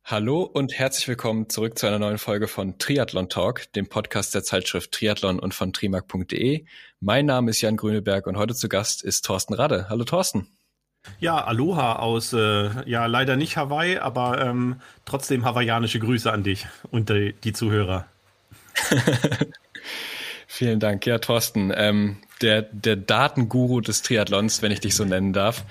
Hallo und herzlich willkommen zurück zu einer neuen Folge von Triathlon Talk, dem Podcast der Zeitschrift Triathlon und von trimark.de. Mein Name ist Jan Grüneberg und heute zu Gast ist Thorsten Radde. Hallo Thorsten. Ja, Aloha aus, leider nicht Hawaii, aber trotzdem hawaiianische Grüße an dich und die Zuhörer. Vielen Dank. Ja, Thorsten, der Datenguru des Triathlons, wenn ich dich so nennen darf.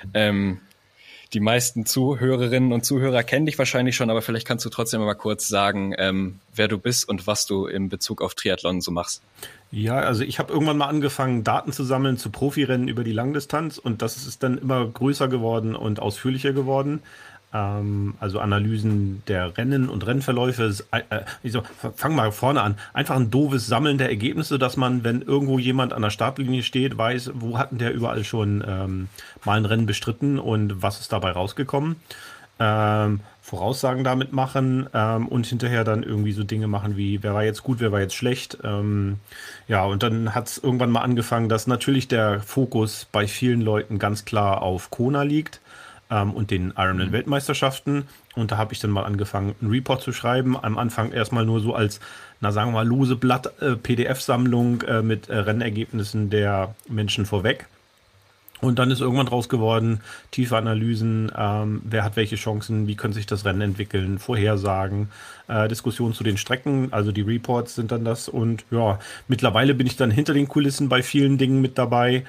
Die meisten Zuhörerinnen und Zuhörer kennen dich wahrscheinlich schon, aber vielleicht kannst du trotzdem mal kurz sagen, wer du bist und was du in Bezug auf Triathlon so machst. Ja, also ich habe irgendwann mal angefangen, Daten zu sammeln zu Profirennen über die Langdistanz und das ist dann immer größer geworden und ausführlicher geworden. Also Analysen der Rennen und Rennverläufe. Fang mal vorne an. Einfach ein doofes Sammeln der Ergebnisse, dass man, wenn irgendwo jemand an der Startlinie steht, weiß, wo hatten der überall schon mal ein Rennen bestritten und was ist dabei rausgekommen. Voraussagen damit machen und hinterher dann irgendwie so Dinge machen wie, wer war jetzt gut, wer war jetzt schlecht. Und dann hat es irgendwann mal angefangen, dass natürlich der Fokus bei vielen Leuten ganz klar auf Kona liegt. Und den Ironman-Weltmeisterschaften. Und da habe ich dann mal angefangen, einen Report zu schreiben. Am Anfang erstmal nur so als, sagen wir mal, lose Blatt PDF-Sammlung mit Rennergebnissen der Menschen vorweg. Und dann ist irgendwann draus geworden, tiefe Analysen, wer hat welche Chancen, wie könnte sich das Rennen entwickeln, Vorhersagen, Diskussionen zu den Strecken, also die Reports sind dann das. Und ja, mittlerweile bin ich dann hinter den Kulissen bei vielen Dingen mit dabei.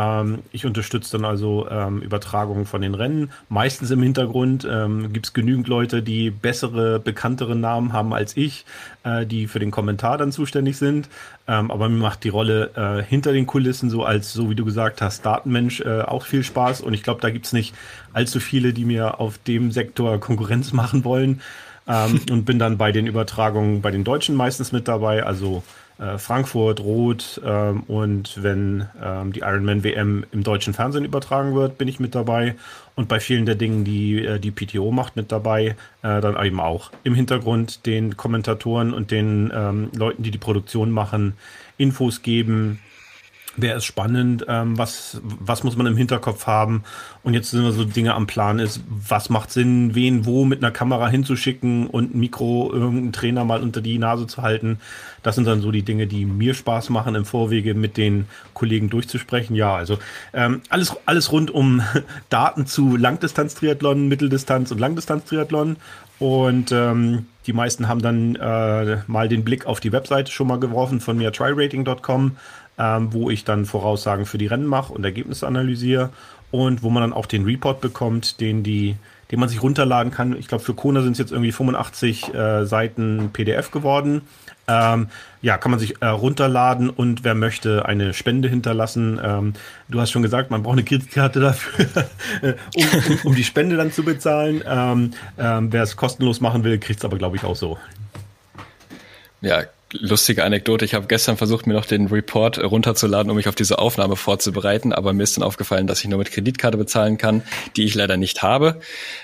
Ich unterstütze dann also Übertragungen von den Rennen. Meistens im Hintergrund gibt es genügend Leute, die bessere, bekanntere Namen haben als ich, die für den Kommentar dann zuständig sind. Aber mir macht die Rolle hinter den Kulissen so wie du gesagt hast, Datenmensch auch viel Spaß. Und ich glaube, da gibt es nicht allzu viele, die mir auf dem Sektor Konkurrenz machen wollen. Und bin dann bei den Übertragungen bei den Deutschen meistens mit dabei, also Frankfurt, Roth und wenn die Ironman WM im deutschen Fernsehen übertragen wird, bin ich mit dabei und bei vielen der Dingen, die die PTO macht, mit dabei, dann eben auch im Hintergrund den Kommentatoren und den Leuten, die die Produktion machen, Infos geben. Wer ist spannend? Was muss man im Hinterkopf haben? Und jetzt sind so Dinge am Plan ist, was macht Sinn, wen wo mit einer Kamera hinzuschicken und ein Mikro irgendeinen Trainer mal unter die Nase zu halten. Das sind dann so die Dinge, die mir Spaß machen, im Vorwege mit den Kollegen durchzusprechen. Ja, also alles rund um Daten zu Langdistanz-Triathlon, Mitteldistanz- und Langdistanz-Triathlon. Und die meisten haben dann mal den Blick auf die Webseite schon mal geworfen von mir, tryrating.com. Wo ich dann Voraussagen für die Rennen mache und Ergebnisse analysiere und wo man dann auch den Report bekommt, den man sich runterladen kann. Ich glaube, für Kona sind es jetzt irgendwie 85 Seiten PDF geworden. Kann man sich runterladen und wer möchte, eine Spende hinterlassen. Du hast schon gesagt, man braucht eine Kreditkarte dafür, um die Spende dann zu bezahlen. Wer es kostenlos machen will, kriegt es aber, glaube ich, auch so. Ja, lustige Anekdote. Ich habe gestern versucht, mir noch den Report runterzuladen, um mich auf diese Aufnahme vorzubereiten, aber mir ist dann aufgefallen, dass ich nur mit Kreditkarte bezahlen kann, die ich leider nicht habe.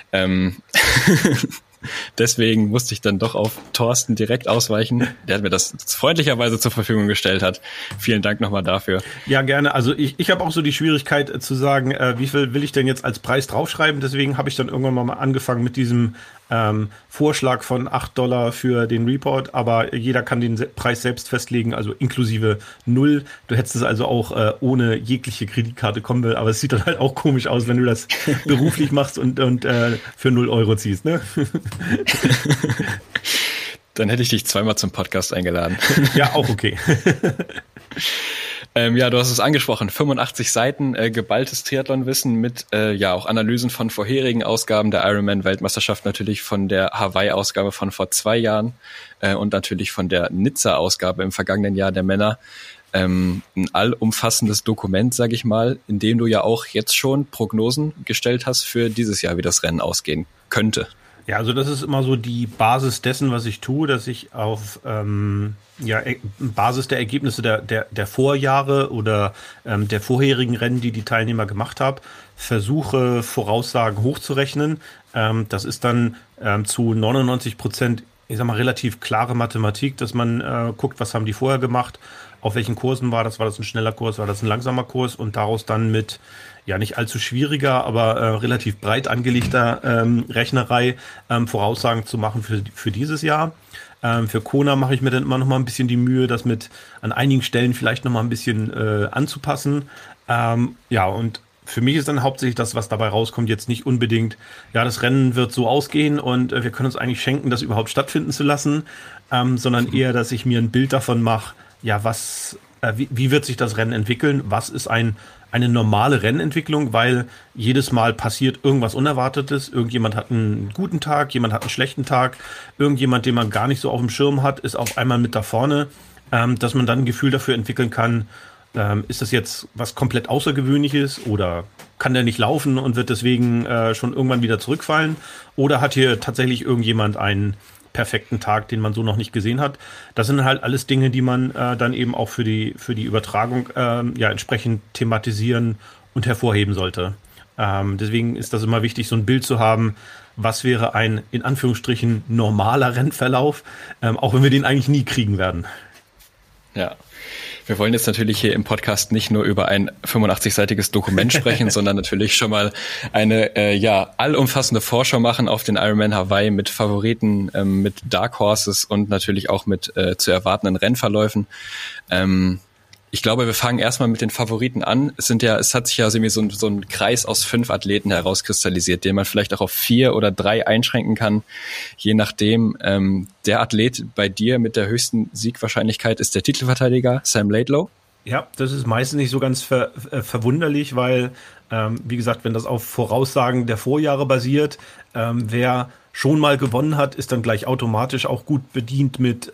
Deswegen musste ich dann doch auf Thorsten direkt ausweichen, der mir das freundlicherweise zur Verfügung gestellt hat. Vielen Dank nochmal dafür. Ja, gerne. Also ich habe auch so die Schwierigkeit zu sagen, wie viel will ich denn jetzt als Preis draufschreiben. Deswegen habe ich dann irgendwann mal angefangen mit diesem Vorschlag von $8 für den Report. Aber jeder kann den Preis selbst festlegen, also inklusive 0. Du hättest es also auch ohne jegliche Kreditkarte kommen will. Aber es sieht dann halt auch komisch aus, wenn du das beruflich machst und für 0 Euro ziehst, ne? Dann hätte ich dich zweimal zum Podcast eingeladen. Ja, auch okay. Du hast es angesprochen, 85 Seiten geballtes Triathlonwissen mit auch Analysen von vorherigen Ausgaben der Ironman-Weltmeisterschaft, natürlich von der Hawaii-Ausgabe von vor 2 Jahren und natürlich von der Nizza-Ausgabe im vergangenen Jahr der Männer. Ein allumfassendes Dokument, sage ich mal, in dem du ja auch jetzt schon Prognosen gestellt hast für dieses Jahr, wie das Rennen ausgehen könnte. Ja, also das ist immer so die Basis dessen, was ich tue, dass ich auf Basis der Ergebnisse der Vorjahre oder der vorherigen Rennen, die Teilnehmer gemacht haben, versuche Voraussagen hochzurechnen. Das ist dann zu 99%, ich sag mal, relativ klare Mathematik, dass man guckt, was haben die vorher gemacht, auf welchen Kursen war das ein schneller Kurs, war das ein langsamer Kurs und daraus dann mit ja nicht allzu schwieriger, aber relativ breit angelegter Rechnerei Voraussagen zu machen für dieses Jahr. Für Kona mache ich mir dann immer noch mal ein bisschen die Mühe, das mit an einigen Stellen vielleicht noch mal ein bisschen anzupassen. Ja, und für mich ist dann hauptsächlich das, was dabei rauskommt, jetzt nicht unbedingt, ja, das Rennen wird so ausgehen und wir können uns eigentlich schenken, das überhaupt stattfinden zu lassen, sondern eher, dass ich mir ein Bild davon mache, ja, wie wird sich das Rennen entwickeln? Was ist eine normale Rennentwicklung? Weil jedes Mal passiert irgendwas Unerwartetes. Irgendjemand hat einen guten Tag, jemand hat einen schlechten Tag. Irgendjemand, den man gar nicht so auf dem Schirm hat, ist auf einmal mit da vorne. Dass man dann ein Gefühl dafür entwickeln kann, ist das jetzt was komplett Außergewöhnliches oder kann der nicht laufen und wird deswegen schon irgendwann wieder zurückfallen? Oder hat hier tatsächlich irgendjemand einen perfekten Tag, den man so noch nicht gesehen hat? Das sind halt alles Dinge, die man dann eben auch für die Übertragung ja entsprechend thematisieren und hervorheben sollte. Deswegen ist das immer wichtig, so ein Bild zu haben, was wäre ein in Anführungsstrichen normaler Rennverlauf, auch wenn wir den eigentlich nie kriegen werden. Ja. Wir wollen jetzt natürlich hier im Podcast nicht nur über ein 85-seitiges Dokument sprechen, sondern natürlich schon mal eine allumfassende Vorschau machen auf den Ironman Hawaii mit Favoriten, mit Dark Horses und natürlich auch mit zu erwartenden Rennverläufen. Ich glaube, wir fangen erstmal mit den Favoriten an. Es hat sich ja so ein Kreis aus 5 Athleten herauskristallisiert, den man vielleicht auch auf 4 oder 3 einschränken kann, je nachdem. Der Athlet bei dir mit der höchsten Siegwahrscheinlichkeit ist der Titelverteidiger Sam Laidlow. Ja, das ist meistens nicht so ganz verwunderlich, weil, wie gesagt, wenn das auf Voraussagen der Vorjahre basiert, wer schon mal gewonnen hat, ist dann gleich automatisch auch gut bedient mit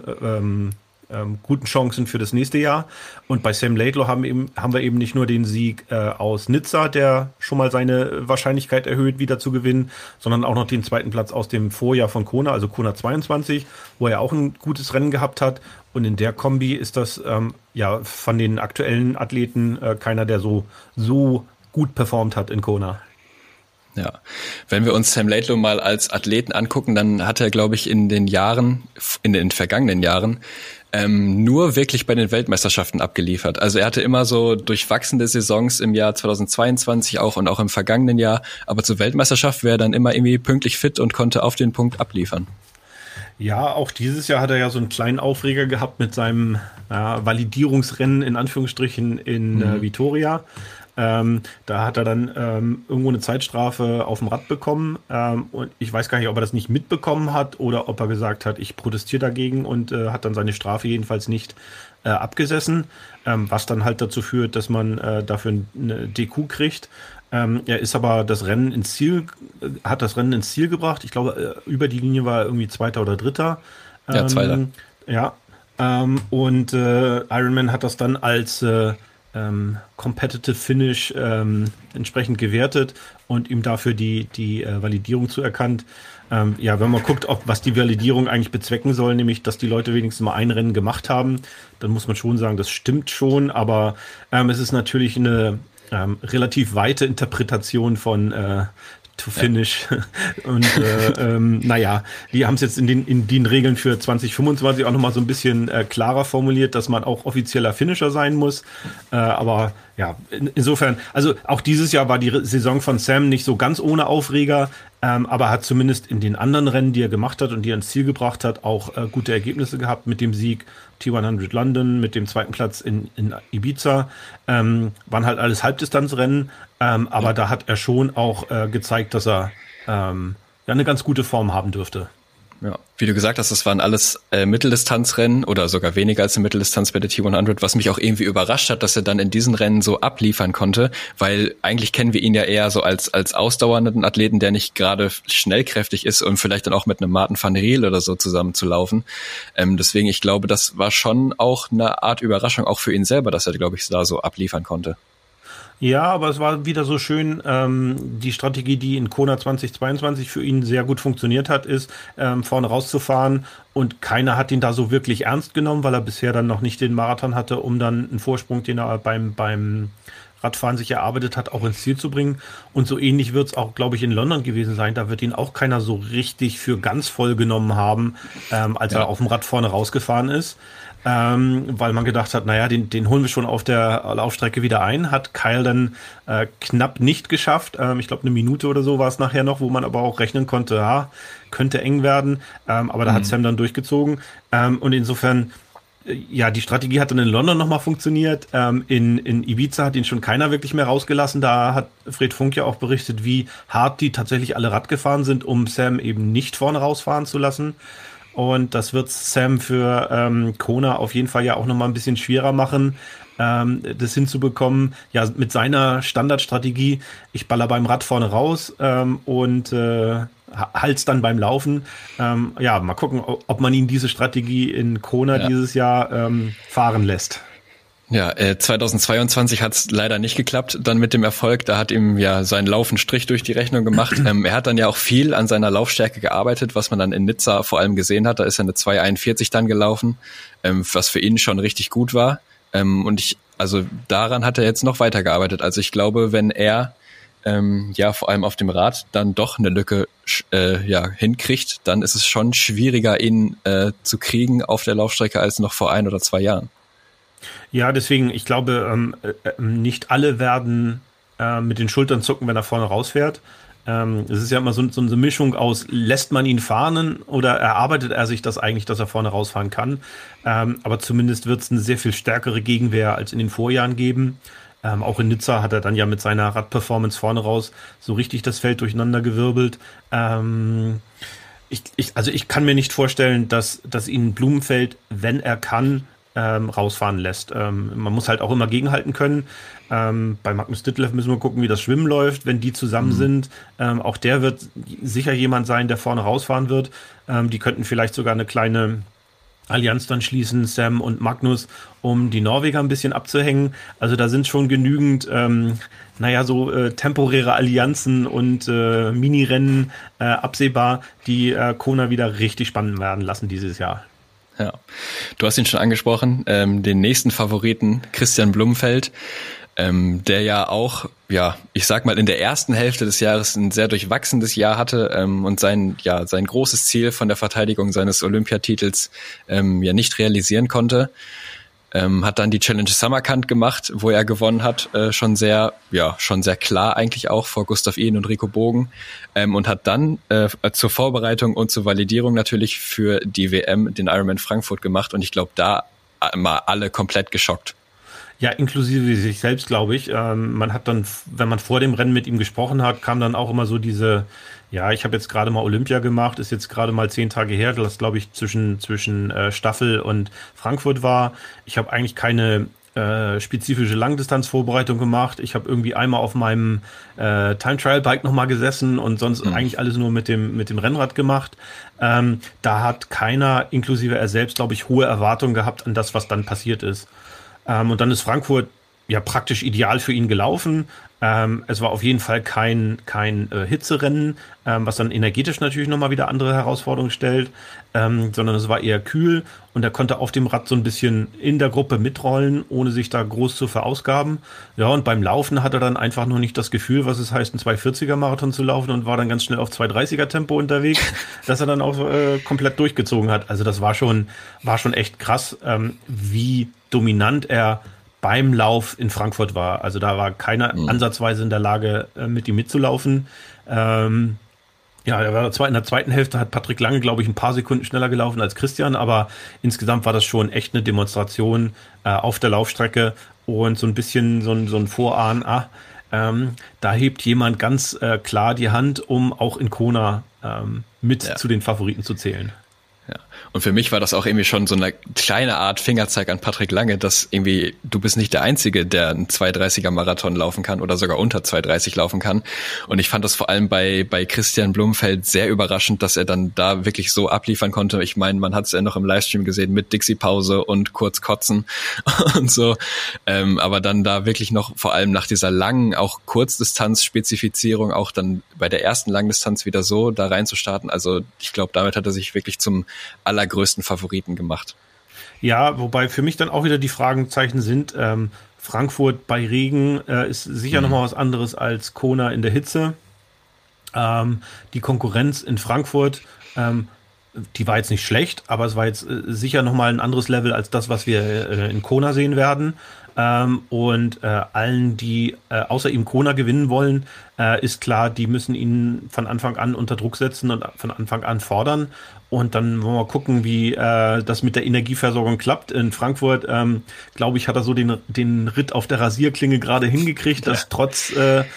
guten Chancen für das nächste Jahr. Und bei Sam Laidlow haben wir eben nicht nur den Sieg aus Nizza, der schon mal seine Wahrscheinlichkeit erhöht, wieder zu gewinnen, sondern auch noch den zweiten Platz aus dem Vorjahr von Kona, also Kona 22, wo er auch ein gutes Rennen gehabt hat. Und in der Kombi ist das von den aktuellen Athleten keiner, der so gut performt hat in Kona. Ja, wenn wir uns Sam Laidlow mal als Athleten angucken, dann hat er, glaube ich, in den vergangenen Jahren nur wirklich bei den Weltmeisterschaften abgeliefert. Also er hatte immer so durchwachsende Saisons im Jahr 2022 auch und auch im vergangenen Jahr, aber zur Weltmeisterschaft wäre er dann immer irgendwie pünktlich fit und konnte auf den Punkt abliefern. Ja, auch dieses Jahr hat er ja so einen kleinen Aufreger gehabt mit seinem Validierungsrennen in Anführungsstrichen in Vitoria. Da hat er dann irgendwo eine Zeitstrafe auf dem Rad bekommen und ich weiß gar nicht, ob er das nicht mitbekommen hat oder ob er gesagt hat, ich protestiere dagegen und hat dann seine Strafe jedenfalls nicht abgesessen, was dann halt dazu führt, dass man dafür eine DQ kriegt. Er ist aber hat das Rennen ins Ziel gebracht. Ich glaube, über die Linie war er irgendwie Zweiter oder Dritter. Ja, Zweiter. Und Ironman hat das dann als Competitive Finish entsprechend gewertet und ihm dafür die Validierung zuerkannt. Wenn man guckt, was die Validierung eigentlich bezwecken soll, nämlich, dass die Leute wenigstens mal ein Rennen gemacht haben, dann muss man schon sagen, das stimmt schon, aber es ist natürlich eine relativ weite Interpretation von to finish. Und die haben es jetzt in den Regeln für 2025 auch nochmal so ein bisschen klarer formuliert, dass man auch offizieller Finisher sein muss. Aber ja, insofern, also auch dieses Jahr war die Saison von Sam nicht so ganz ohne Aufreger, aber hat zumindest in den anderen Rennen, die er gemacht hat und die er ins Ziel gebracht hat, auch gute Ergebnisse gehabt mit dem Sieg T100 London, mit dem zweiten Platz in Ibiza. Waren halt alles Halbdistanzrennen, aber da hat er schon auch gezeigt, dass er eine ganz gute Form haben dürfte. Ja, wie du gesagt hast, das waren alles Mitteldistanzrennen oder sogar weniger als eine Mitteldistanz bei der T100, was mich auch irgendwie überrascht hat, dass er dann in diesen Rennen so abliefern konnte, weil eigentlich kennen wir ihn ja eher so als ausdauernden Athleten, der nicht gerade schnellkräftig ist und vielleicht dann auch mit einem Martin van Riel oder so zusammen zu laufen. Deswegen, ich glaube, das war schon auch eine Art Überraschung auch für ihn selber, dass er, glaube ich, da so abliefern konnte. Ja, aber es war wieder so schön, die Strategie, die in Kona 2022 für ihn sehr gut funktioniert hat, ist, vorne rauszufahren und keiner hat ihn da so wirklich ernst genommen, weil er bisher dann noch nicht den Marathon hatte, um dann einen Vorsprung, den er beim Radfahren sich erarbeitet hat, auch ins Ziel zu bringen. Und so ähnlich wird es auch, glaube ich, in London gewesen sein. Da wird ihn auch keiner so richtig für ganz voll genommen haben, als er auf dem Rad vorne rausgefahren ist. Weil man gedacht hat, naja, den holen wir schon auf der Laufstrecke wieder ein. Hat Kyle dann knapp nicht geschafft. Ich glaube, eine Minute oder so war es nachher noch, wo man aber auch rechnen konnte, ja, könnte eng werden. Aber da hat Sam dann durchgezogen. Und insofern, ja, die Strategie hat dann in London nochmal funktioniert. In Ibiza hat ihn schon keiner wirklich mehr rausgelassen. Da hat Fred Funk ja auch berichtet, wie hart die tatsächlich alle Rad gefahren sind, um Sam eben nicht vorne rausfahren zu lassen. Und das wird Sam für Kona auf jeden Fall ja auch nochmal ein bisschen schwerer machen, das hinzubekommen. Ja, mit seiner Standardstrategie, ich baller beim Rad vorne raus und halt's dann beim Laufen. Ja, mal gucken, ob man ihn diese Strategie in Kona dieses Jahr fahren lässt. Ja, 2022 hat es leider nicht geklappt, dann mit dem Erfolg. Da hat ihm ja sein Lauf einen Strich durch die Rechnung gemacht. Er hat dann ja auch viel an seiner Laufstärke gearbeitet, was man dann in Nizza vor allem gesehen hat. Da ist er eine 2,41 dann gelaufen, was für ihn schon richtig gut war. Also daran hat er jetzt noch weitergearbeitet. Also ich glaube, wenn er vor allem auf dem Rad dann doch eine Lücke hinkriegt, dann ist es schon schwieriger, ihn zu kriegen auf der Laufstrecke als noch vor 1 oder 2 Jahren. Ja, deswegen, ich glaube, nicht alle werden mit den Schultern zucken, wenn er vorne rausfährt. Es ist ja immer so eine Mischung aus, lässt man ihn fahren oder erarbeitet er sich das eigentlich, dass er vorne rausfahren kann. Aber zumindest wird es eine sehr viel stärkere Gegenwehr als in den Vorjahren geben. Auch in Nizza hat er dann ja mit seiner Radperformance vorne raus so richtig das Feld durcheinander gewirbelt. Ich kann mir nicht vorstellen, dass ihn Blumenfeld, wenn er kann, rausfahren lässt. Man muss halt auch immer gegenhalten können. Bei Magnus Ditlev müssen wir gucken, wie das Schwimmen läuft, wenn die zusammen sind. Auch der wird sicher jemand sein, der vorne rausfahren wird. Die könnten vielleicht sogar eine kleine Allianz dann schließen, Sam und Magnus, um die Norweger ein bisschen abzuhängen. Also da sind schon genügend temporäre Allianzen und Mini-Rennen absehbar, die Kona wieder richtig spannend werden lassen dieses Jahr. Ja, du hast ihn schon angesprochen, den nächsten Favoriten, Kristian Blummenfelt, der ja auch, ich sag mal, in der ersten Hälfte des Jahres ein sehr durchwachsenes Jahr hatte und sein großes Ziel von der Verteidigung seines Olympiatitels nicht realisieren konnte. Hat dann die Challenge Samarkand gemacht, wo er gewonnen hat, schon sehr klar eigentlich auch vor Gustav Iden und Rico Bogen, und hat dann zur Vorbereitung und zur Validierung natürlich für die WM den Ironman Frankfurt gemacht, und ich glaube, da mal alle komplett geschockt. Ja, inklusive sich selbst, glaube ich. Man hat dann, wenn man vor dem Rennen mit ihm gesprochen hat, kam dann auch immer so diese, ich habe jetzt gerade mal Olympia gemacht, ist jetzt gerade mal 10 Tage her, das glaube ich zwischen Staffel und Frankfurt war. Ich habe eigentlich keine spezifische Langdistanzvorbereitung gemacht. Ich habe irgendwie einmal auf meinem Time-Trial-Bike nochmal gesessen und sonst eigentlich alles nur mit dem Rennrad gemacht. Da hat keiner, inklusive er selbst, glaube ich, hohe Erwartungen gehabt an das, was dann passiert ist. Und dann ist Frankfurt ja praktisch ideal für ihn gelaufen. Es war auf jeden Fall kein Hitzerennen, was dann energetisch natürlich nochmal wieder andere Herausforderungen stellt, sondern es war eher kühl, und er konnte auf dem Rad so ein bisschen in der Gruppe mitrollen, ohne sich da groß zu verausgaben. Ja, und beim Laufen hat er dann einfach noch nicht das Gefühl, was es heißt, einen 240er-Marathon zu laufen, und war dann ganz schnell auf 230er-Tempo unterwegs, dass er dann auch komplett durchgezogen hat. Also das war schon echt krass, wie dominant er beim Lauf in Frankfurt war. Also da war keiner ansatzweise in der Lage, mit ihm mitzulaufen. Er war in der zweiten Hälfte, hat Patrick Lange, glaube ich, ein paar Sekunden schneller gelaufen als Christian, aber insgesamt war das schon echt eine Demonstration auf der Laufstrecke und so ein bisschen so ein Vorahnen, da hebt jemand ganz klar die Hand, um auch in Kona zu den Favoriten zu zählen. Ja. Und für mich war das auch irgendwie schon so eine kleine Art Fingerzeig an Patrick Lange, dass irgendwie du bist nicht der Einzige, der einen 2:30er Marathon laufen kann oder sogar unter 2:30 laufen kann. Und ich fand das vor allem bei Kristian Blummenfelt sehr überraschend, dass er dann da wirklich so abliefern konnte. Ich meine, man hat es ja noch im Livestream gesehen mit Dixie-Pause und kurz kotzen und so. Aber dann da wirklich noch, vor allem nach dieser langen, auch Kurzdistanz-Spezifizierung, auch dann bei der ersten Langdistanz wieder so da reinzustarten. Also ich glaube, damit hat er sich wirklich zum allergrößten Favoriten gemacht. Ja, wobei für mich dann auch wieder die Fragezeichen sind, Frankfurt bei Regen ist sicher nochmal was anderes als Kona in der Hitze. Die Konkurrenz in Frankfurt, die war jetzt nicht schlecht, aber es war jetzt sicher nochmal ein anderes Level als das, was wir in Kona sehen werden. Allen, die außer ihm Kona gewinnen wollen, ist klar, die müssen ihn von Anfang an unter Druck setzen und von Anfang an fordern. Und dann wollen wir gucken, wie das mit der Energieversorgung klappt. In Frankfurt, glaube ich, hat er so den Ritt auf der Rasierklinge gerade hingekriegt, dass trotz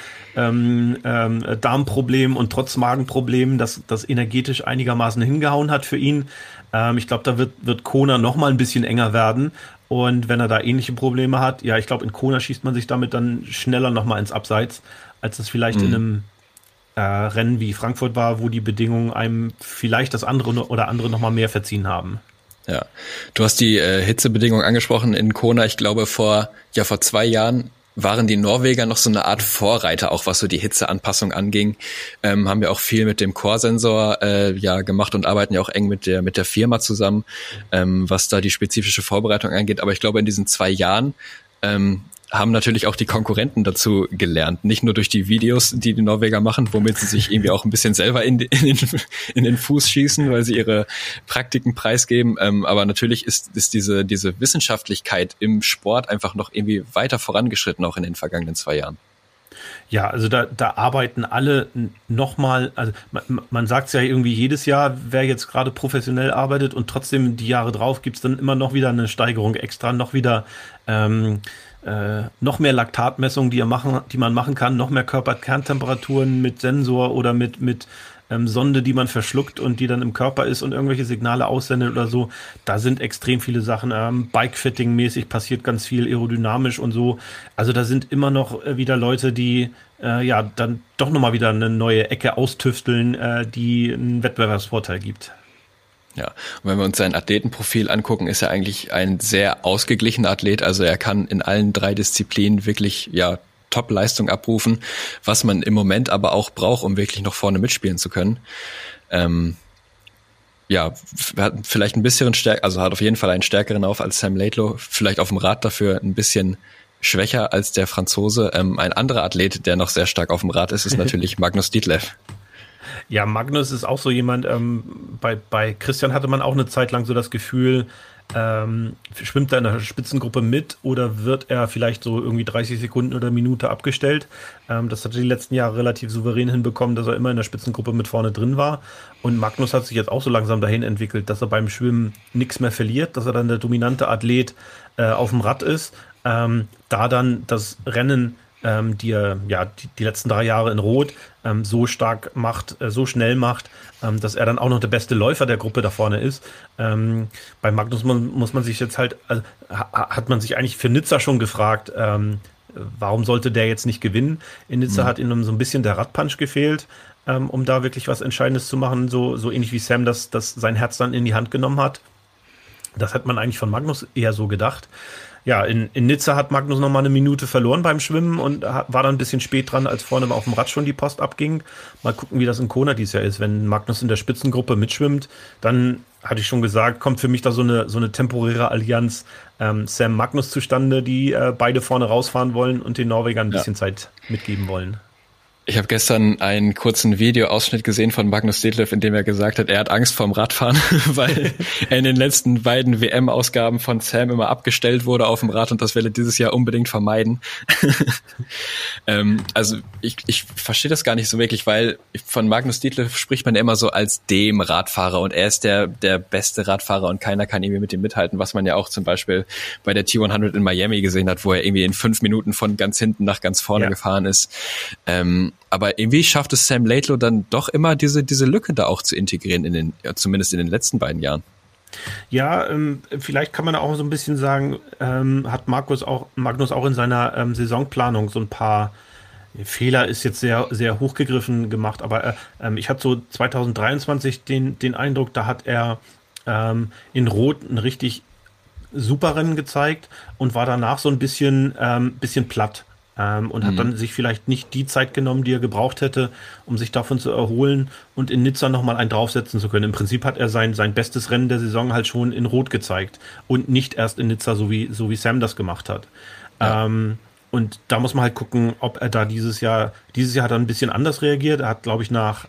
Darmproblem und trotz Magenproblemen das energetisch einigermaßen hingehauen hat für ihn. Ich glaube, da wird Kona noch mal ein bisschen enger werden. Und wenn er da ähnliche Probleme hat, ja, ich glaube, in Kona schießt man sich damit dann schneller noch mal ins Abseits, als das vielleicht in einem Rennen wie Frankfurt war, wo die Bedingungen einem vielleicht das andere noch mal mehr verziehen haben. Ja, du hast die Hitzebedingungen angesprochen in Kona. Ich glaube, vor 2 Jahren waren die Norweger noch so eine Art Vorreiter, auch was so die Hitzeanpassung anging. Haben ja auch viel mit dem Core-Sensor gemacht und arbeiten ja auch eng mit der Firma zusammen, was da die spezifische Vorbereitung angeht. Aber ich glaube, in diesen 2 Jahren haben natürlich auch die Konkurrenten dazu gelernt. Nicht nur durch die Videos, die Norweger machen, womit sie sich irgendwie auch ein bisschen selber in den Fuß schießen, weil sie ihre Praktiken preisgeben. Aber natürlich ist diese Wissenschaftlichkeit im Sport einfach noch irgendwie weiter vorangeschritten, auch in den vergangenen 2 Jahren. Ja, also da arbeiten alle nochmal, also man sagt es ja irgendwie jedes Jahr, wer jetzt gerade professionell arbeitet, und trotzdem die Jahre drauf gibt's dann immer noch wieder eine Steigerung extra, noch wieder noch mehr Laktatmessungen, die man machen kann, noch mehr Körperkerntemperaturen mit Sensor oder mit Sonde, die man verschluckt und die dann im Körper ist und irgendwelche Signale aussendet oder so. Da sind extrem viele Sachen. Bikefitting-mäßig passiert ganz viel, aerodynamisch und so. Also da sind immer noch wieder Leute, die dann doch nochmal wieder eine neue Ecke austüfteln, die einen Wettbewerbsvorteil gibt. Ja, und wenn wir uns sein Athletenprofil angucken, ist er eigentlich ein sehr ausgeglichener Athlet. Also er kann in allen 3 Disziplinen wirklich, Top-Leistung abrufen, was man im Moment aber auch braucht, um wirklich noch vorne mitspielen zu können. Hat vielleicht ein bisschen hat auf jeden Fall einen stärkeren Lauf als Sam Laidlow, vielleicht auf dem Rad dafür ein bisschen schwächer als der Franzose. Ein anderer Athlet, der noch sehr stark auf dem Rad ist natürlich Magnus Ditlev. Ja, Magnus ist auch so jemand, bei Christian hatte man auch eine Zeit lang so das Gefühl, schwimmt er in der Spitzengruppe mit oder wird er vielleicht so irgendwie 30 Sekunden oder Minute abgestellt? Das hat er die letzten Jahre relativ souverän hinbekommen, dass er immer in der Spitzengruppe mit vorne drin war. Und Magnus hat sich jetzt auch so langsam dahin entwickelt, dass er beim Schwimmen nichts mehr verliert, dass er dann der dominante Athlet auf dem Rad ist. Da dann das Rennen, die er die letzten 3 Jahre in Rot so stark macht, so schnell macht, dass er dann auch noch der beste Läufer der Gruppe da vorne ist. Bei Magnus muss man sich jetzt hat man sich eigentlich für Nizza schon gefragt, warum sollte der jetzt nicht gewinnen? In Nizza hat ihm so ein bisschen der Radpunch gefehlt, um da wirklich was Entscheidendes zu machen, so ähnlich wie Sam das sein Herz dann in die Hand genommen hat. Das hat man eigentlich von Magnus eher so gedacht. Ja, in Nizza hat Magnus noch mal eine Minute verloren beim Schwimmen und war dann ein bisschen spät dran, als vorne auf dem Rad schon die Post abging. Mal gucken, wie das in Kona dieses Jahr ist. Wenn Magnus in der Spitzengruppe mitschwimmt, dann hatte ich schon gesagt, kommt für mich da so eine temporäre Allianz Sam Magnus zustande, die beide vorne rausfahren wollen und den Norwegern ein bisschen Zeit mitgeben wollen. Ich habe gestern einen kurzen Videoausschnitt gesehen von Magnus Ditlev, in dem er gesagt hat, er hat Angst vorm Radfahren, weil er in den letzten beiden WM-Ausgaben von Sam immer abgestellt wurde auf dem Rad und das will er dieses Jahr unbedingt vermeiden. Also ich verstehe das gar nicht so wirklich, weil von Magnus Ditlev spricht man immer so als dem Radfahrer und er ist der beste Radfahrer und keiner kann irgendwie mit ihm mithalten, was man ja auch zum Beispiel bei der T100 in Miami gesehen hat, wo er irgendwie in 5 Minuten von ganz hinten nach ganz vorne gefahren ist. Aber irgendwie schafft es Sam Laidlow dann doch immer diese Lücke da auch zu integrieren zumindest in den letzten beiden Jahren. Ja, vielleicht kann man auch so ein bisschen sagen, hat Magnus auch in seiner Saisonplanung so ein paar Fehler, ist jetzt sehr, sehr hochgegriffen gemacht, aber ich hatte so 2023 den Eindruck, da hat er in Rot ein richtig super Rennen gezeigt und war danach so ein bisschen platt. Und hat dann sich vielleicht nicht die Zeit genommen, die er gebraucht hätte, um sich davon zu erholen und in Nizza nochmal einen draufsetzen zu können. Im Prinzip hat er sein bestes Rennen der Saison halt schon in Rot gezeigt und nicht erst in Nizza, so wie Sam das gemacht hat. Ja. Und da muss man halt gucken, ob er da dieses Jahr hat er ein bisschen anders reagiert. Er hat, glaube ich, nach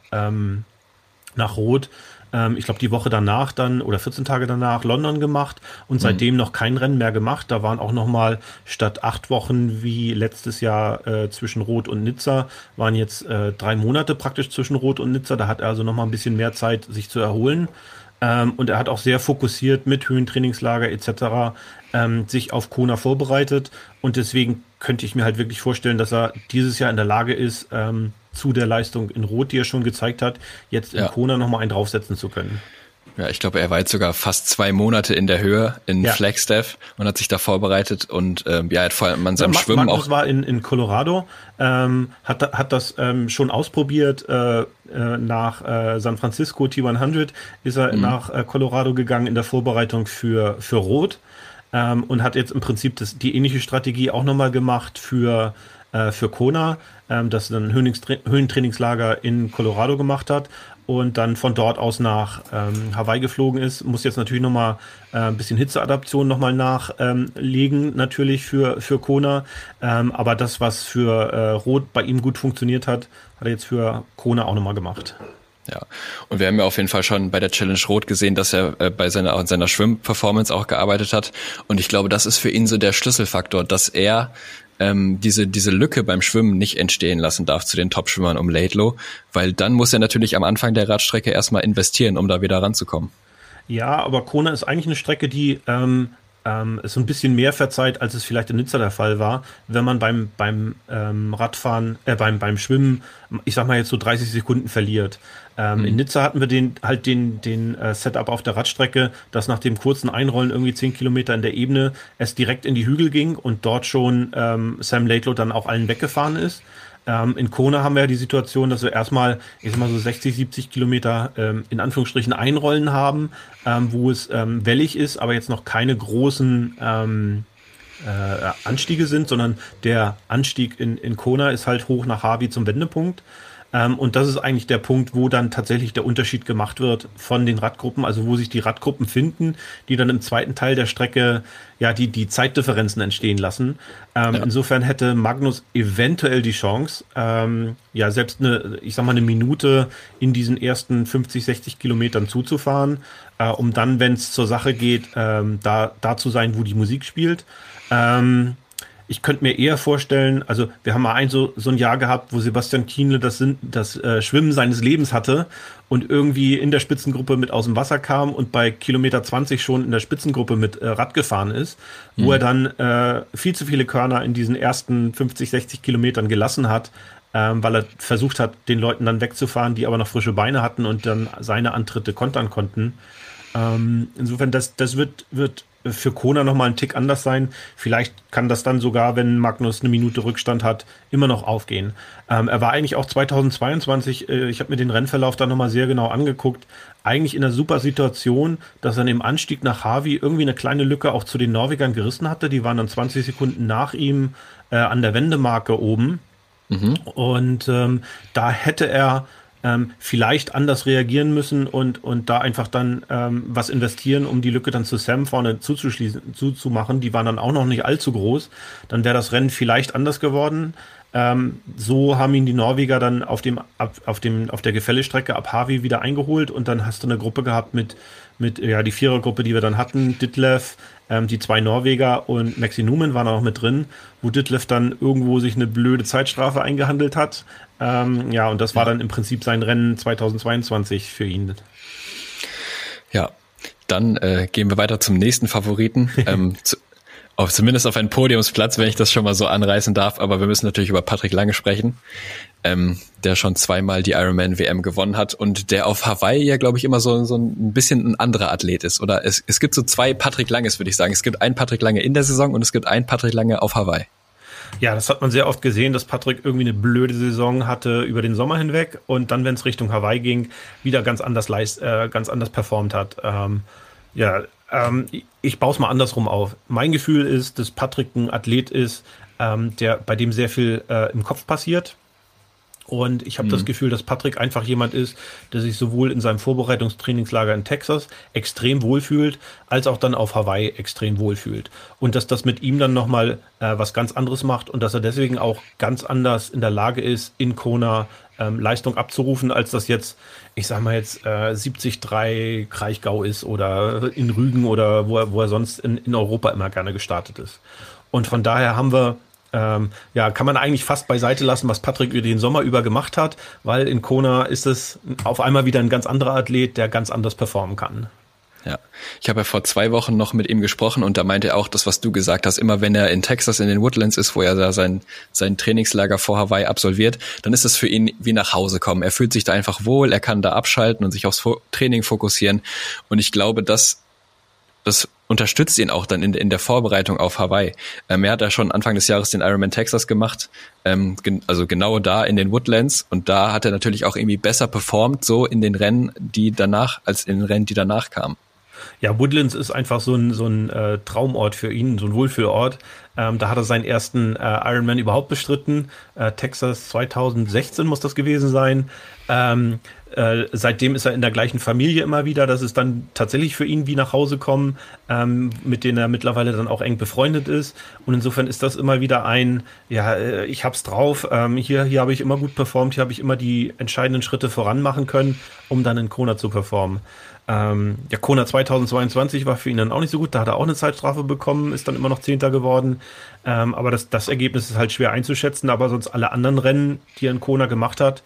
Rot, ich glaube die Woche danach dann oder 14 Tage danach London gemacht und seitdem noch kein Rennen mehr gemacht. Da waren auch nochmal statt 8 Wochen wie letztes Jahr zwischen Rot und Nizza, waren jetzt 3 Monate praktisch zwischen Rot und Nizza. Da hat er also nochmal ein bisschen mehr Zeit, sich zu erholen. Und er hat auch sehr fokussiert mit Höhentrainingslager etc. Sich auf Kona vorbereitet. Und deswegen könnte ich mir halt wirklich vorstellen, dass er dieses Jahr in der Lage ist, zu der Leistung in Rot, die er schon gezeigt hat, jetzt in Kona nochmal einen draufsetzen zu können. Ja, ich glaube, er war jetzt sogar fast 2 Monate in der Höhe in Flagstaff und hat sich da vorbereitet und er hat vor allem an seinem Schwimmen Magnus auch... war in Colorado, hat das schon ausprobiert, nach San Francisco T100 ist er nach Colorado gegangen in der Vorbereitung für Rot und hat jetzt im Prinzip die ähnliche Strategie auch nochmal gemacht für Kona, dass er ein Höhentrainingslager in Colorado gemacht hat und dann von dort aus nach Hawaii geflogen ist. Muss jetzt natürlich nochmal ein bisschen Hitzeadaption nochmal nachlegen, natürlich für Kona. Aber das, was für Rot bei ihm gut funktioniert hat, hat er jetzt für Kona auch nochmal gemacht. Ja, und wir haben ja auf jeden Fall schon bei der Challenge Rot gesehen, dass er bei seiner Schwimmperformance auch gearbeitet hat. Und ich glaube, das ist für ihn so der Schlüsselfaktor, dass er diese Lücke beim Schwimmen nicht entstehen lassen darf zu den Top-Schwimmern um Laidlaw, weil dann muss er natürlich am Anfang der Radstrecke erstmal investieren, um da wieder ranzukommen. Ja, aber Kona ist eigentlich eine Strecke, die ist so ein bisschen mehr verzeiht, als es vielleicht in Nizza der Fall war, wenn man beim Radfahren, beim Schwimmen, ich sag mal jetzt so 30 Sekunden verliert. In Nizza hatten wir den Setup auf der Radstrecke, dass nach dem kurzen Einrollen irgendwie 10 Kilometer in der Ebene es direkt in die Hügel ging und dort schon Sam Laidlaw dann auch allen weggefahren ist. In Kona haben wir ja die Situation, dass wir erstmal, ich sag mal so 60, 70 Kilometer in Anführungsstrichen Einrollen haben, wo es wellig ist, aber jetzt noch keine großen Anstiege sind, sondern der Anstieg in Kona ist halt hoch nach Hawi zum Wendepunkt. Und das ist eigentlich der Punkt, wo dann tatsächlich der Unterschied gemacht wird von den Radgruppen, also wo sich die Radgruppen finden, die dann im zweiten Teil der Strecke ja die Zeitdifferenzen entstehen lassen. Insofern hätte Magnus eventuell die Chance, selbst eine Minute in diesen ersten 50, 60 Kilometern zuzufahren, um dann, wenn es zur Sache geht, da zu sein, wo die Musik spielt. Ich könnte mir eher vorstellen, also wir haben mal so ein Jahr gehabt, wo Sebastian Kienle das Schwimmen seines Lebens hatte und irgendwie in der Spitzengruppe mit aus dem Wasser kam und bei Kilometer 20 schon in der Spitzengruppe mit Rad gefahren ist, wo er dann viel zu viele Körner in diesen ersten 50, 60 Kilometern gelassen hat, weil er versucht hat, den Leuten dann wegzufahren, die aber noch frische Beine hatten und dann seine Antritte kontern konnten. Insofern, das wird für Kona nochmal ein Tick anders sein. Vielleicht kann das dann sogar, wenn Magnus eine Minute Rückstand hat, immer noch aufgehen. Er war eigentlich auch 2022, ich habe mir den Rennverlauf da nochmal sehr genau angeguckt, eigentlich in einer super Situation, dass er im Anstieg nach Hawi irgendwie eine kleine Lücke auch zu den Norwegern gerissen hatte. Die waren dann 20 Sekunden nach ihm an der Wendemarke oben. Und da hätte er vielleicht anders reagieren müssen und da einfach dann was investieren, um die Lücke dann zu Sam vorne zuzumachen. Die waren dann auch noch nicht allzu groß. Dann wäre das Rennen vielleicht anders geworden. So haben ihn die Norweger dann auf der Gefällestrecke ab Hawi wieder eingeholt und dann hast du eine Gruppe gehabt mit die Vierergruppe, die wir dann hatten, Ditlev, die 2 Norweger und Maxi Newman waren auch mit drin, wo Ditlev dann irgendwo sich eine blöde Zeitstrafe eingehandelt hat. Und das war dann im Prinzip sein Rennen 2022 für ihn. Ja, dann gehen wir weiter zum nächsten Favoriten. Zumindest auf einen Podiumsplatz, wenn ich das schon mal so anreißen darf. Aber wir müssen natürlich über Patrick Lange sprechen, der schon 2-mal die Ironman WM gewonnen hat und der auf Hawaii ja, glaube ich, immer so ein bisschen ein anderer Athlet ist. Oder es gibt so 2 Patrick Langes, würde ich sagen. Es gibt einen Patrick Lange in der Saison und es gibt einen Patrick Lange auf Hawaii. Ja, das hat man sehr oft gesehen, dass Patrick irgendwie eine blöde Saison hatte über den Sommer hinweg und dann, wenn es Richtung Hawaii ging, wieder ganz anders performt hat. Ich baue es mal andersrum auf. Mein Gefühl ist, dass Patrick ein Athlet ist, bei dem sehr viel im Kopf passiert Und ich habe das Gefühl, dass Patrick einfach jemand ist, der sich sowohl in seinem Vorbereitungstrainingslager in Texas extrem wohlfühlt, als auch dann auf Hawaii extrem wohlfühlt. Und dass das mit ihm dann nochmal was ganz anderes macht und dass er deswegen auch ganz anders in der Lage ist, in Kona Leistung abzurufen, als das jetzt, ich sag mal jetzt 73 Kraichgau ist oder in Rügen oder wo er sonst in Europa immer gerne gestartet ist. Und von daher haben wir kann man eigentlich fast beiseite lassen, was Patrick über den Sommer über gemacht hat, weil in Kona ist es auf einmal wieder ein ganz anderer Athlet, der ganz anders performen kann. Ja, ich habe ja vor 2 Wochen noch mit ihm gesprochen und da meinte er auch das, was du gesagt hast, immer wenn er in Texas in den Woodlands ist, wo er da sein Trainingslager vor Hawaii absolviert, dann ist es für ihn wie nach Hause kommen. Er fühlt sich da einfach wohl, er kann da abschalten und sich aufs Training fokussieren und ich glaube, das unterstützt ihn auch dann in der Vorbereitung auf Hawaii. Er hat ja schon Anfang des Jahres den Ironman Texas gemacht, also genau da in den Woodlands und da hat er natürlich auch irgendwie besser performt, so in den Rennen, die danach, als in den Rennen, die danach kamen. Ja, Woodlands ist einfach so ein Traumort für ihn, so ein Wohlfühlort. Da hat er seinen ersten Ironman überhaupt bestritten. Texas 2016 muss das gewesen sein. Seitdem ist er in der gleichen Familie immer wieder. Das ist dann tatsächlich für ihn wie nach Hause kommen, mit denen er mittlerweile dann auch eng befreundet ist. Und insofern ist das immer wieder ich hab's drauf. Hier habe ich immer gut performt. Hier habe ich immer die entscheidenden Schritte voran machen können, um dann in Kona zu performen. Kona 2022 war für ihn dann auch nicht so gut. Da hat er auch eine Zeitstrafe bekommen, ist dann immer noch 10. geworden. Aber das Ergebnis ist halt schwer einzuschätzen. Aber sonst alle anderen Rennen, die er in Kona gemacht hat,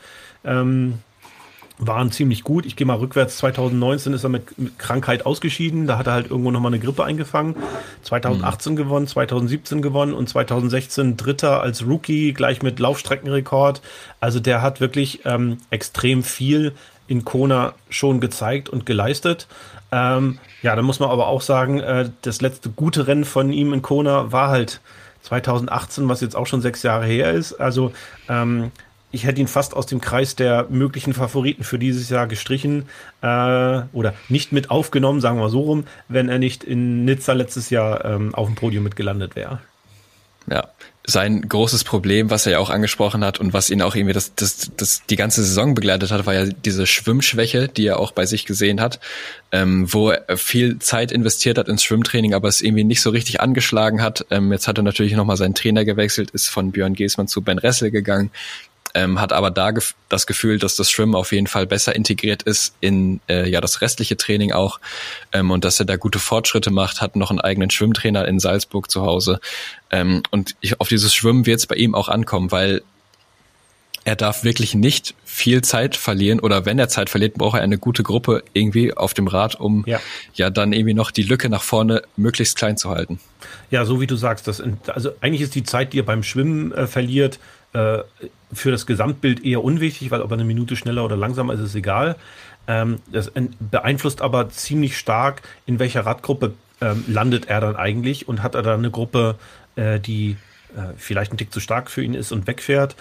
waren ziemlich gut. Ich gehe mal rückwärts. 2019 ist er mit Krankheit ausgeschieden. Da hat er halt irgendwo nochmal eine Grippe eingefangen. 2018 gewonnen, 2017 gewonnen und 2016 Dritter als Rookie, gleich mit Laufstreckenrekord. Also der hat wirklich extrem viel in Kona schon gezeigt und geleistet. Da muss man aber auch sagen, das letzte gute Rennen von ihm in Kona war halt 2018, was jetzt auch schon 6 Jahre her ist. Also ich hätte ihn fast aus dem Kreis der möglichen Favoriten für dieses Jahr gestrichen oder nicht mit aufgenommen, sagen wir mal so rum, wenn er nicht in Nizza letztes Jahr auf dem Podium mitgelandet wäre. Ja, sein großes Problem, was er ja auch angesprochen hat und was ihn auch irgendwie das die ganze Saison begleitet hat, war ja diese Schwimmschwäche, die er auch bei sich gesehen hat, wo er viel Zeit investiert hat ins Schwimmtraining, aber es irgendwie nicht so richtig angeschlagen hat. Jetzt hat er natürlich nochmal seinen Trainer gewechselt, ist von Björn Geßmann zu Ben Ressel gegangen, hat aber da das Gefühl, dass das Schwimmen auf jeden Fall besser integriert ist in das restliche Training auch und dass er da gute Fortschritte macht, hat noch einen eigenen Schwimmtrainer in Salzburg zu Hause und auf dieses Schwimmen wird es bei ihm auch ankommen, weil er darf wirklich nicht viel Zeit verlieren oder wenn er Zeit verliert, braucht er eine gute Gruppe irgendwie auf dem Rad, um dann irgendwie noch die Lücke nach vorne möglichst klein zu halten. Ja, so wie du sagst, also eigentlich ist die Zeit, die er beim Schwimmen verliert, für das Gesamtbild eher unwichtig, weil ob er eine Minute schneller oder langsamer ist, ist egal. Das beeinflusst aber ziemlich stark, in welcher Radgruppe landet er dann eigentlich und hat er dann eine Gruppe, die vielleicht ein Tick zu stark für ihn ist und wegfährt.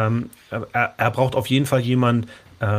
Er braucht auf jeden Fall jemanden,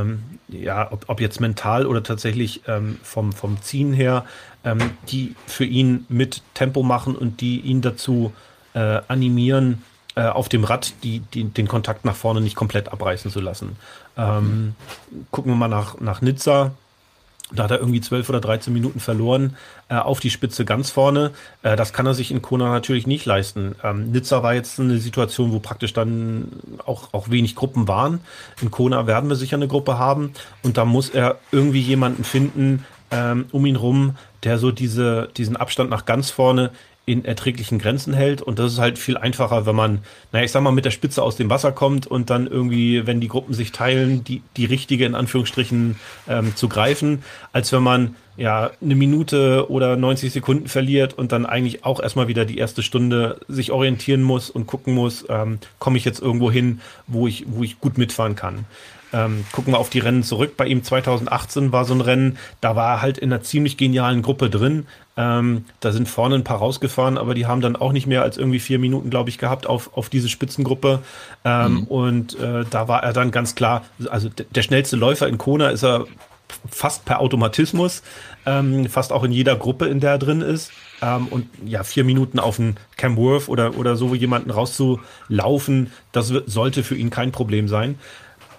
ob jetzt mental oder tatsächlich vom Ziehen her, die für ihn mit Tempo machen und die ihn dazu animieren, auf dem Rad den Kontakt nach vorne nicht komplett abreißen zu lassen. Gucken wir mal nach Nizza. Da hat er irgendwie 12 oder 13 Minuten verloren auf die Spitze ganz vorne. Das kann er sich in Kona natürlich nicht leisten. Nizza war jetzt eine Situation, wo praktisch dann auch wenig Gruppen waren. In Kona werden wir sicher eine Gruppe haben. Und da muss er irgendwie jemanden finden um ihn rum, der so diesen Abstand nach ganz vorne in erträglichen Grenzen hält. Und das ist halt viel einfacher, wenn man, mit der Spitze aus dem Wasser kommt und dann irgendwie, wenn die Gruppen sich teilen, die richtige, in Anführungsstrichen, zu greifen, als wenn man eine Minute oder 90 Sekunden verliert und dann eigentlich auch erstmal wieder die erste Stunde sich orientieren muss und gucken muss, komme ich jetzt irgendwo hin, wo ich gut mitfahren kann. Gucken wir auf die Rennen zurück. Bei ihm 2018 war so ein Rennen, da war er halt in einer ziemlich genialen Gruppe drin. Da sind vorne ein paar rausgefahren, aber die haben dann auch nicht mehr als irgendwie 4 Minuten, glaube ich, gehabt auf diese Spitzengruppe. Und da war er dann ganz klar, also der schnellste Läufer in Kona ist er fast per Automatismus, fast auch in jeder Gruppe, in der er drin ist. 4 Minuten auf einen Cam Worth oder so jemanden rauszulaufen, das sollte für ihn kein Problem sein.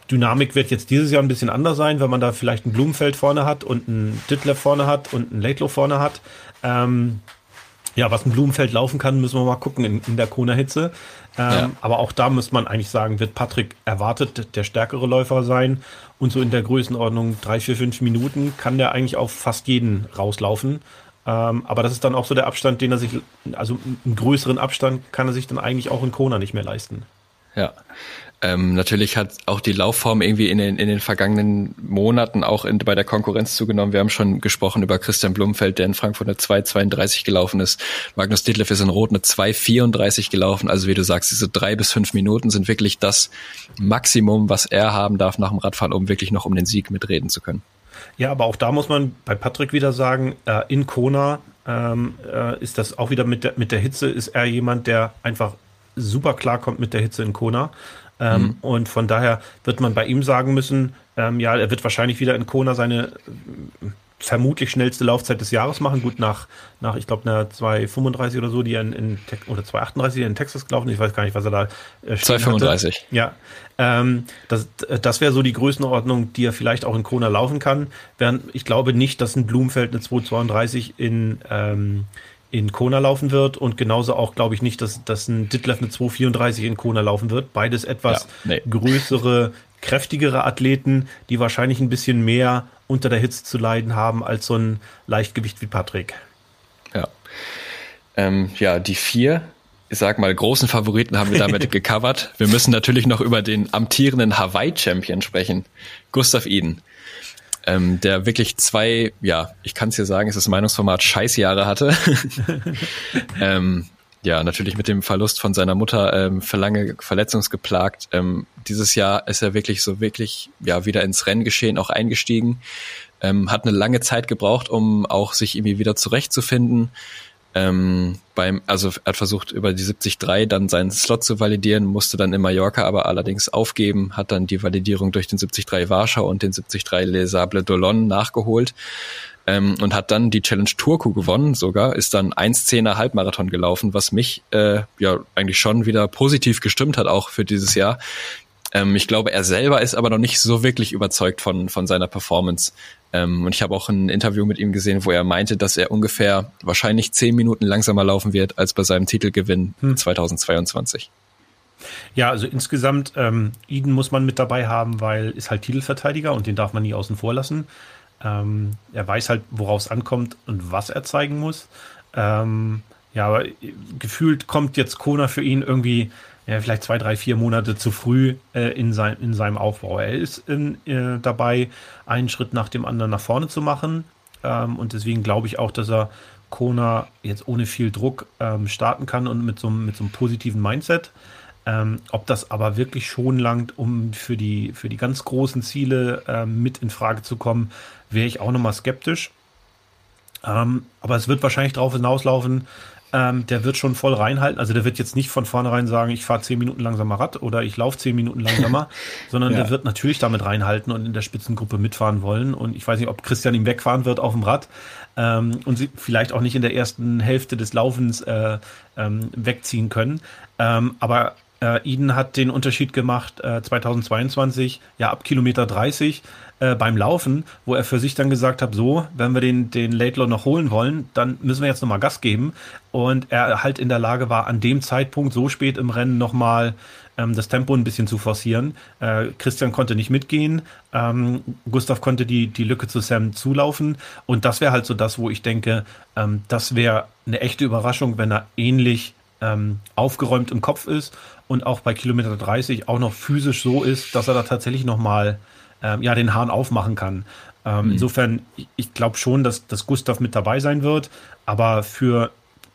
Dynamik wird jetzt dieses Jahr ein bisschen anders sein, wenn man da vielleicht einen Blumenfeld vorne hat und einen Ditlev vorne hat und einen Laidlaw vorne hat. Ja, was ein Blumenfeld laufen kann, müssen wir mal gucken in der Kona-Hitze. Aber auch da muss man eigentlich sagen, wird Patrick erwartet der stärkere Läufer sein. Und so in der Größenordnung 3, 4, 5 Minuten kann der eigentlich auf fast jeden rauslaufen. Aber das ist dann auch so der Abstand, den er sich, also einen größeren Abstand kann er sich dann eigentlich auch in Kona nicht mehr leisten. Ja. Natürlich hat auch die Laufform irgendwie in den vergangenen Monaten auch bei der Konkurrenz zugenommen. Wir haben schon gesprochen über Christian Blumenfeld, der in Frankfurt eine 2,32 gelaufen ist. Magnus Ditlev ist in Rot eine 2,34 gelaufen. Also wie du sagst, diese 3 bis 5 Minuten sind wirklich das Maximum, was er haben darf nach dem Radfahren, um wirklich noch um den Sieg mitreden zu können. Ja, aber auch da muss man bei Patrick wieder sagen, in Kona ist das auch wieder mit der Hitze, ist er jemand, der einfach super klarkommt mit der Hitze in Kona. Und von daher wird man bei ihm sagen müssen, ja, er wird wahrscheinlich wieder in Kona seine vermutlich schnellste Laufzeit des Jahres machen. Gut, nach ich glaube, einer 2,35 oder so, die er oder 2,38, die er in Texas gelaufen ist. Ich weiß gar nicht, was er da 2,35. Ja, das wäre so die Größenordnung, die er vielleicht auch in Kona laufen kann. Während ich glaube nicht, dass ein Blumenfeld eine 2,32 in Kona laufen wird und genauso auch glaube ich nicht, dass ein Ditlev eine 2,34 in Kona laufen wird. Beides etwas größere, kräftigere Athleten, die wahrscheinlich ein bisschen mehr unter der Hitze zu leiden haben als so ein Leichtgewicht wie Patrick. Ja, die 4, ich sag mal, großen Favoriten haben wir damit gecovert. Wir müssen natürlich noch über den amtierenden Hawaii-Champion sprechen, Gustav Iden. Der wirklich 2, ja, ich kann es hier sagen, es ist das Meinungsformat, Scheißjahre hatte. Ja, natürlich mit dem Verlust von seiner Mutter für lange verletzungsgeplagt. Dieses Jahr ist er wirklich wieder ins Renngeschehen auch eingestiegen. Hat eine lange Zeit gebraucht, um auch sich irgendwie wieder zurechtzufinden. Er hat versucht, über die 73 dann seinen Slot zu validieren, musste dann in Mallorca aber allerdings aufgeben, hat dann die Validierung durch den 73 Warschau und den 73 Les Sables d'Olonne nachgeholt und hat dann die Challenge Turku gewonnen sogar, ist dann 1,10er Halbmarathon gelaufen, was mich eigentlich schon wieder positiv gestimmt hat, auch für dieses Jahr. Ich glaube, er selber ist aber noch nicht so wirklich überzeugt von seiner Performance. Und ich habe auch ein Interview mit ihm gesehen, wo er meinte, dass er ungefähr wahrscheinlich 10 Minuten langsamer laufen wird als bei seinem Titelgewinn 2022. Ja, also insgesamt, Iden muss man mit dabei haben, weil ist halt Titelverteidiger und den darf man nie außen vor lassen. Er weiß halt, worauf es ankommt und was er zeigen muss. Aber gefühlt kommt jetzt Kona für ihn irgendwie vielleicht 2, 3, 4 Monate zu früh in seinem Aufbau. Er ist dabei, einen Schritt nach dem anderen nach vorne zu machen. Und deswegen glaube ich auch, dass er Kona jetzt ohne viel Druck starten kann und mit so einem positiven Mindset. Ob das aber wirklich schon langt, um für die ganz großen Ziele mit in Frage zu kommen, wäre ich auch nochmal skeptisch. Aber es wird wahrscheinlich darauf hinauslaufen, der wird schon voll reinhalten. Also der wird jetzt nicht von vornherein sagen, ich fahre 10 Minuten langsamer Rad oder ich laufe 10 Minuten langsamer, sondern der wird natürlich damit reinhalten und in der Spitzengruppe mitfahren wollen. Und ich weiß nicht, ob Christian ihm wegfahren wird auf dem Rad und sie vielleicht auch nicht in der ersten Hälfte des Laufens wegziehen können. Aber Iden hat den Unterschied gemacht 2022, ab Kilometer 30 beim Laufen, wo er für sich dann gesagt hat, so, wenn wir den Laidlaw noch holen wollen, dann müssen wir jetzt nochmal Gas geben. Und er halt in der Lage war, an dem Zeitpunkt so spät im Rennen nochmal das Tempo ein bisschen zu forcieren. Christian konnte nicht mitgehen, Gustav konnte die Lücke zu Sam zulaufen. Und das wäre halt so das, wo ich denke, das wäre eine echte Überraschung, wenn er ähnlich aufgeräumt im Kopf ist und auch bei Kilometer 30 auch noch physisch so ist, dass er da tatsächlich nochmal den Hahn aufmachen kann. Insofern, ich glaube schon, dass Gustav mit dabei sein wird, aber für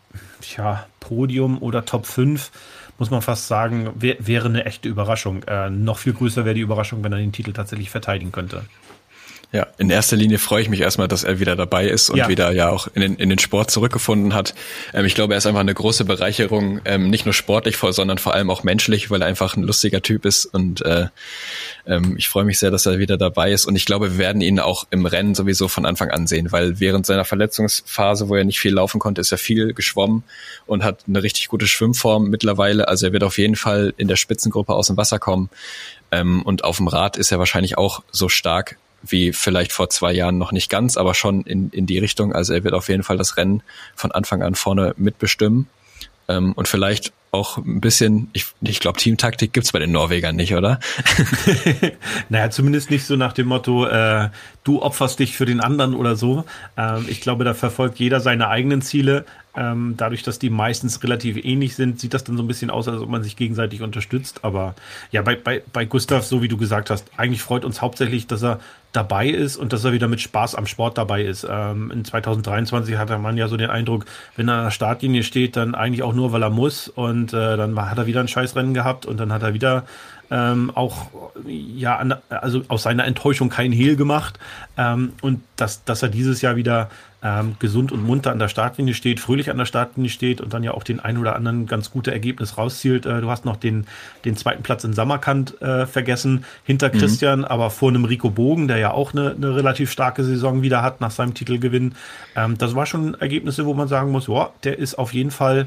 Podium oder Top 5 muss man fast sagen, wäre eine echte Überraschung. Noch viel größer wäre die Überraschung, wenn er den Titel tatsächlich verteidigen könnte. Ja, in erster Linie freue ich mich erstmal, dass er wieder dabei ist und wieder ja auch in den Sport zurückgefunden hat. Ich glaube, er ist einfach eine große Bereicherung, nicht nur sportlich, sondern vor allem auch menschlich, weil er einfach ein lustiger Typ ist und ich freue mich sehr, dass er wieder dabei ist und ich glaube, wir werden ihn auch im Rennen sowieso von Anfang an sehen, weil während seiner Verletzungsphase, wo er nicht viel laufen konnte, ist er viel geschwommen und hat eine richtig gute Schwimmform mittlerweile. Also er wird auf jeden Fall in der Spitzengruppe aus dem Wasser kommen und auf dem Rad ist er wahrscheinlich auch so stark wie vielleicht vor 2 Jahren noch nicht ganz, aber schon in die Richtung. Also er wird auf jeden Fall das Rennen von Anfang an vorne mitbestimmen. Und vielleicht auch ein bisschen, ich glaube, Teamtaktik gibt's bei den Norwegern nicht, oder? Naja, zumindest nicht so nach dem Motto, du opferst dich für den anderen oder so. Ich glaube, da verfolgt jeder seine eigenen Ziele. Dadurch, dass die meistens relativ ähnlich sind, sieht das dann so ein bisschen aus, als ob man sich gegenseitig unterstützt. Aber ja, bei Gustav, so wie du gesagt hast, eigentlich freut uns hauptsächlich, dass er dabei ist und dass er wieder mit Spaß am Sport dabei ist. In 2023 hatte man ja so den Eindruck, wenn er an der Startlinie steht, dann eigentlich auch nur, weil er muss. Und dann hat er wieder ein Scheißrennen gehabt und dann hat er wieder auch also aus seiner Enttäuschung kein Hehl gemacht. Und dass er dieses Jahr wieder gesund und munter an der Startlinie steht, fröhlich an der Startlinie steht und dann ja auch den ein oder anderen ganz gute Ergebnis rauszielt. Du hast noch den 2. Platz in Samarkand vergessen, hinter Christian, aber vor einem Rico Bogen, der ja auch eine relativ starke Saison wieder hat nach seinem Titelgewinn. Das war schon Ergebnisse, wo man sagen muss, der ist auf jeden Fall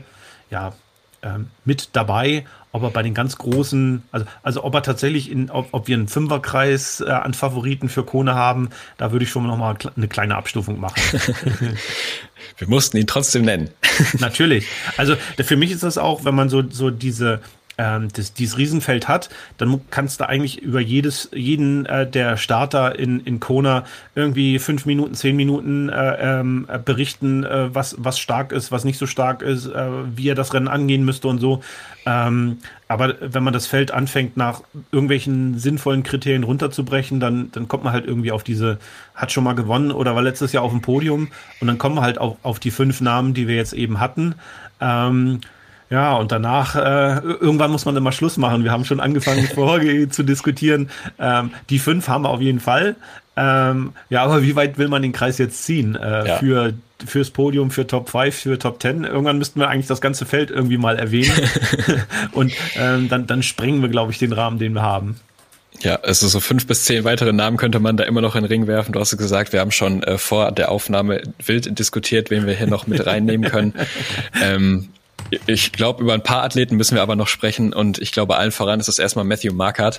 mit dabei. Ob er bei den ganz großen, also ob er tatsächlich ob wir einen Fünferkreis an Favoriten für Kona haben, da würde ich schon noch mal eine kleine Abstufung machen. Wir mussten ihn trotzdem nennen. Natürlich. Also für mich ist das auch, wenn man so dieses Riesenfeld hat, dann kannst du eigentlich über jeden der Starter in Kona irgendwie 5 Minuten, 10 Minuten berichten, was stark ist, was nicht so stark ist, wie er das Rennen angehen müsste und so. Aber wenn man das Feld anfängt, nach irgendwelchen sinnvollen Kriterien runterzubrechen, dann kommt man halt irgendwie auf hat schon mal gewonnen oder war letztes Jahr auf dem Podium und dann kommen wir halt auf die 5 Namen, die wir jetzt eben hatten. Ja, und danach, irgendwann muss man immer Schluss machen. Wir haben schon angefangen, vorher zu diskutieren. Die 5 haben wir auf jeden Fall. Aber wie weit will man den Kreis jetzt ziehen? Fürs Podium, für Top 5, für Top 10? Irgendwann müssten wir eigentlich das ganze Feld irgendwie mal erwähnen. Und dann sprengen wir, glaube ich, den Rahmen, den wir haben. Ja, also so 5 bis 10 weitere Namen könnte man da immer noch in den Ring werfen. Du hast gesagt, wir haben schon vor der Aufnahme wild diskutiert, wen wir hier noch mit reinnehmen können. Ich glaube, über ein paar Athleten müssen wir aber noch sprechen und ich glaube, allen voran ist das erstmal Matthew Marquardt,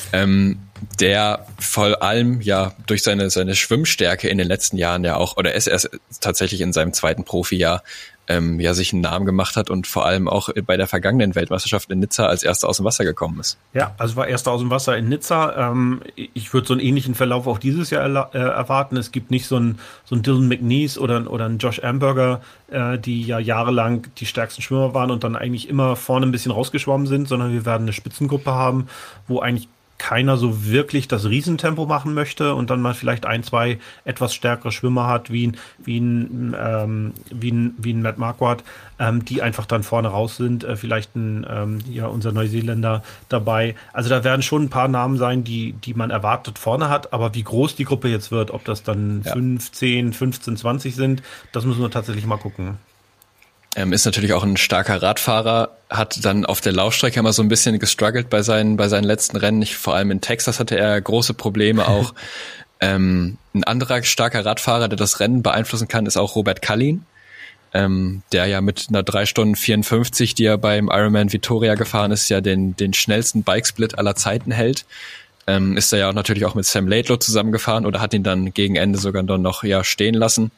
der vor allem ja durch seine Schwimmstärke in den letzten Jahren ja auch, oder ist erst tatsächlich in seinem 2. Profijahr sich einen Namen gemacht hat und vor allem auch bei der vergangenen Weltmeisterschaft in Nizza als Erster aus dem Wasser gekommen ist. Ja, also war Erster aus dem Wasser in Nizza. Ich würde so einen ähnlichen Verlauf auch dieses Jahr erwarten. Es gibt nicht so einen Dylan McNeese oder einen Josh Amberger, die ja jahrelang die stärksten Schwimmer waren und dann eigentlich immer vorne ein bisschen rausgeschwommen sind, sondern wir werden eine Spitzengruppe haben, wo eigentlich keiner so wirklich das Riesentempo machen möchte und dann mal vielleicht 1, 2 etwas stärkere Schwimmer hat, wie ein Matt Marquardt, die einfach dann vorne raus sind, vielleicht unser Neuseeländer dabei. Also da werden schon ein paar Namen sein, die man erwartet vorne hat, aber wie groß die Gruppe jetzt wird, ob das dann 5, 10, 15, 20 sind, das müssen wir tatsächlich mal gucken. Ist natürlich auch ein starker Radfahrer, hat dann auf der Laufstrecke immer so ein bisschen gestruggelt bei seinen letzten Rennen. Vor allem in Texas hatte er große Probleme auch. Ein anderer starker Radfahrer, der das Rennen beeinflussen kann, ist auch Robert Kallin, der ja mit einer 3 Stunden 54, die er beim Ironman Vitoria gefahren ist, ja den schnellsten Bikesplit aller Zeiten hält. Ist er ja auch natürlich auch mit Sam Laidlow zusammengefahren oder hat ihn dann gegen Ende sogar dann noch stehen lassen.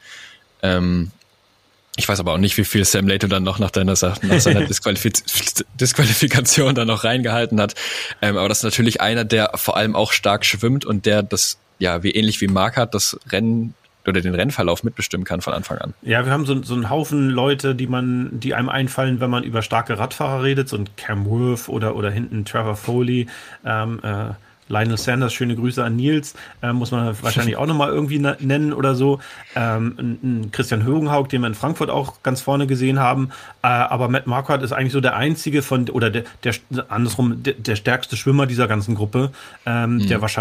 Ich weiß aber auch nicht, wie viel Sam Laidlow dann noch nach seiner Disqualifikation dann noch reingehalten hat. Aber das ist natürlich einer, der vor allem auch stark schwimmt und der das, ähnlich wie Marquardt, das Rennen oder den Rennverlauf mitbestimmen kann von Anfang an. Ja, wir haben so einen Haufen Leute, die einem einfallen, wenn man über starke Radfahrer redet, so ein Cam Worth oder hinten Trevor Foley, Lionel Sanders, schöne Grüße an Nils, muss man wahrscheinlich auch nochmal irgendwie nennen oder so. Christian Högenhaug, den wir in Frankfurt auch ganz vorne gesehen haben. Aber Matt Marquardt ist eigentlich so der einzige der stärkste Schwimmer dieser ganzen Gruppe, der wahrscheinlich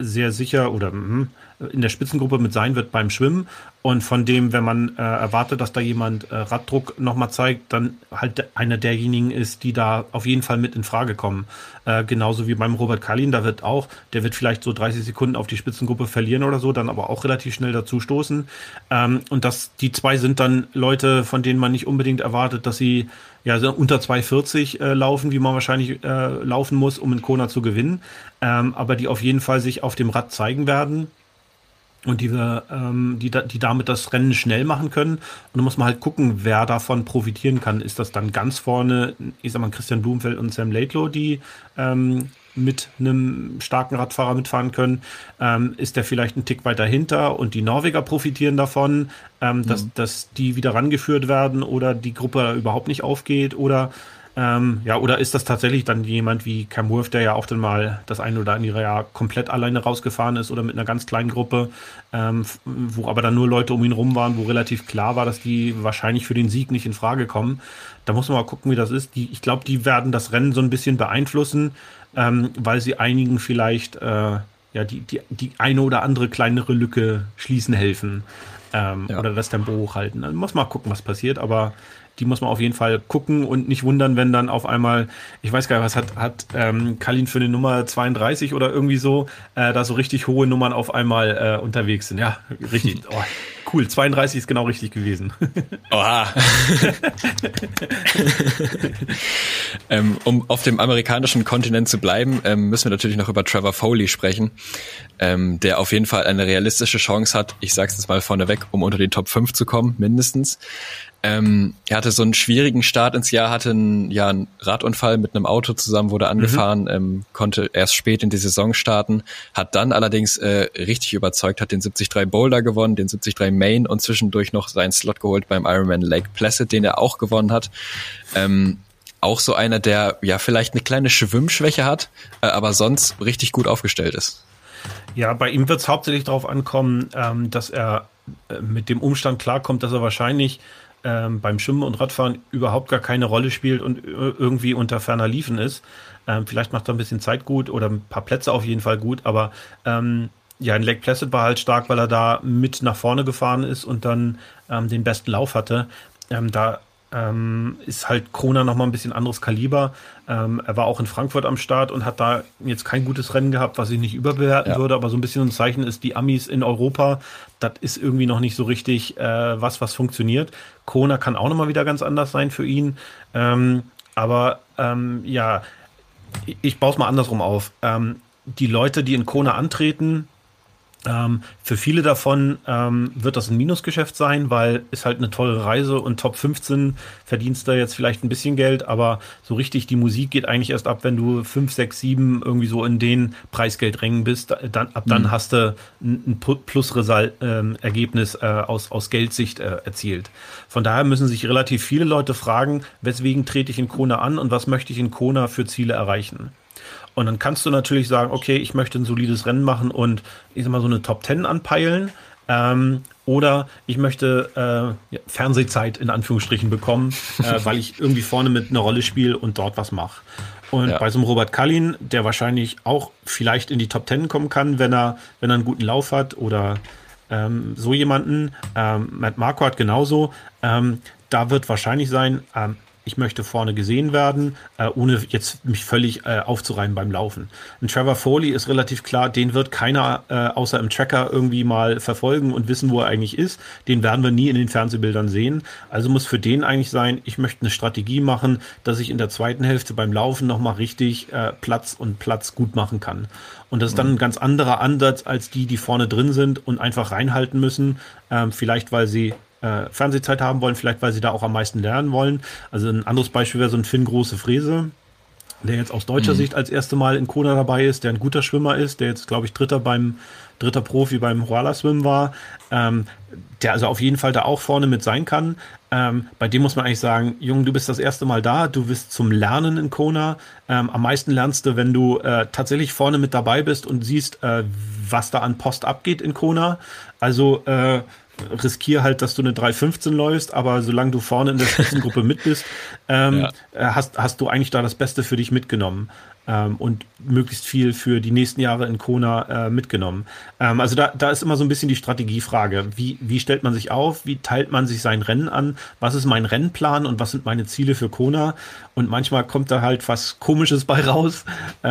sehr sicher oder in der Spitzengruppe mit sein wird beim Schwimmen. Und von dem, wenn man erwartet, dass da jemand Raddruck nochmal zeigt, dann halt einer derjenigen ist, die da auf jeden Fall mit in Frage kommen. Genauso wie beim Robert Kalin, der wird vielleicht so 30 Sekunden auf die Spitzengruppe verlieren oder so, dann aber auch relativ schnell dazu stoßen. Und die zwei sind dann Leute, von denen man nicht unbedingt erwartet, dass sie ja so unter 2,40 laufen, wie man wahrscheinlich laufen muss, um in Kona zu gewinnen. Aber die auf jeden Fall sich auf dem Rad zeigen werden. Und die damit das Rennen schnell machen können. Und dann muss man halt gucken, wer davon profitieren kann. Ist das dann ganz vorne, ich sag mal, Christian Blumenfeld und Sam Laidlow, die mit einem starken Radfahrer mitfahren können? Ist der vielleicht einen Tick weiter hinter und die Norweger profitieren davon, dass die wieder rangeführt werden oder die Gruppe überhaupt nicht aufgeht? Oder ist das tatsächlich dann jemand wie Cam Wurf, der ja auch dann mal das ein oder andere Jahr komplett alleine rausgefahren ist oder mit einer ganz kleinen Gruppe, wo aber dann nur Leute um ihn rum waren, wo relativ klar war, dass die wahrscheinlich für den Sieg nicht in Frage kommen. Da muss man mal gucken, wie das ist. Ich glaube, die werden das Rennen so ein bisschen beeinflussen, weil sie einigen vielleicht die eine oder andere kleinere Lücke schließen helfen oder das Tempo hochhalten. Dann muss man mal gucken, was passiert, aber die muss man auf jeden Fall gucken und nicht wundern, wenn dann auf einmal, ich weiß gar nicht, was hat Kalin für eine Nummer 32 oder irgendwie so, da so richtig hohe Nummern auf einmal unterwegs sind. Ja, richtig. Oh, cool, 32 ist genau richtig gewesen. Oha. Um auf dem amerikanischen Kontinent zu bleiben, müssen wir natürlich noch über Trevor Foley sprechen, der auf jeden Fall eine realistische Chance hat, ich sag's jetzt mal vorneweg, um unter den Top 5 zu kommen, mindestens. Er hatte so einen schwierigen Start ins Jahr, hatte einen Radunfall mit einem Auto zusammen, wurde angefahren, konnte erst spät in die Saison starten, hat dann allerdings richtig überzeugt, hat den 73 Boulder gewonnen, den 73 Main und zwischendurch noch seinen Slot geholt beim Ironman Lake Placid, den er auch gewonnen hat. Auch so einer, der ja vielleicht eine kleine Schwimmschwäche hat, aber sonst richtig gut aufgestellt ist. Ja, bei ihm wird es hauptsächlich darauf ankommen, dass er mit dem Umstand klarkommt, dass er wahrscheinlich beim Schwimmen und Radfahren überhaupt gar keine Rolle spielt und irgendwie unter ferner Liefen ist. Vielleicht macht er ein bisschen Zeit gut oder ein paar Plätze auf jeden Fall gut, aber in Lake Placid war halt stark, weil er da mit nach vorne gefahren ist und dann den besten Lauf hatte. Ist halt Kona nochmal ein bisschen anderes Kaliber. Er war auch in Frankfurt am Start und hat da jetzt kein gutes Rennen gehabt, was ich nicht überbewerten würde, aber so ein bisschen ein Zeichen ist, die Amis in Europa, das ist irgendwie noch nicht so richtig was funktioniert. Kona kann auch nochmal wieder ganz anders sein für ihn. Ich baue es mal andersrum auf. Die Leute, die in Kona antreten, für viele davon wird das ein Minusgeschäft sein, weil ist halt eine teure Reise und Top 15 verdienst du jetzt vielleicht ein bisschen Geld, aber so richtig die Musik geht eigentlich erst ab, wenn du 5, 6, 7 irgendwie so in den Preisgeldrängen bist. Dann hast du ein Plus-Ergebnis aus Geldsicht erzielt. Von daher müssen sich relativ viele Leute fragen, weswegen trete ich in Kona an und was möchte ich in Kona für Ziele erreichen? Und dann kannst du natürlich sagen, okay, ich möchte ein solides Rennen machen und ich sag mal so eine Top 10 anpeilen. Oder ich möchte Fernsehzeit in Anführungsstrichen bekommen, weil ich irgendwie vorne mit einer Rolle spiele und dort was mache. Und bei so einem Robert Kalin, der wahrscheinlich auch vielleicht in die Top 10 kommen kann, wenn er einen guten Lauf hat oder so jemanden, Matt Marco hat genauso, da wird wahrscheinlich sein, ich möchte vorne gesehen werden, ohne jetzt mich völlig aufzureiben beim Laufen. Ein Trevor Foley ist relativ klar, den wird keiner außer im Tracker irgendwie mal verfolgen und wissen, wo er eigentlich ist. Den werden wir nie in den Fernsehbildern sehen. Also muss für den eigentlich sein, ich möchte eine Strategie machen, dass ich in der zweiten Hälfte beim Laufen nochmal richtig Platz gut machen kann. Und das ist dann ein ganz anderer Ansatz als die vorne drin sind und einfach reinhalten müssen. Vielleicht, weil sie Fernsehzeit haben wollen, vielleicht weil sie da auch am meisten lernen wollen. Also ein anderes Beispiel wäre so ein Finn Große-Frese, der jetzt aus deutscher Sicht als erste Mal in Kona dabei ist, der ein guter Schwimmer ist, der jetzt, glaube ich, dritter Profi beim Roala-Swim war, der also auf jeden Fall da auch vorne mit sein kann. Bei dem muss man eigentlich sagen, Junge, du bist das erste Mal da, du bist zum Lernen in Kona. Am meisten lernst du, wenn du tatsächlich vorne mit dabei bist und siehst, was da an Post abgeht in Kona. Also riskier halt, dass du eine 3,15 läufst, aber solange du vorne in der Spitzengruppe mit bist, hast du eigentlich da das Beste für dich mitgenommen. Und möglichst viel für die nächsten Jahre in Kona mitgenommen. Also da ist immer so ein bisschen die Strategiefrage. Wie stellt man sich auf? Wie teilt man sich sein Rennen an? Was ist mein Rennplan und was sind meine Ziele für Kona? Und manchmal kommt da halt was Komisches bei raus.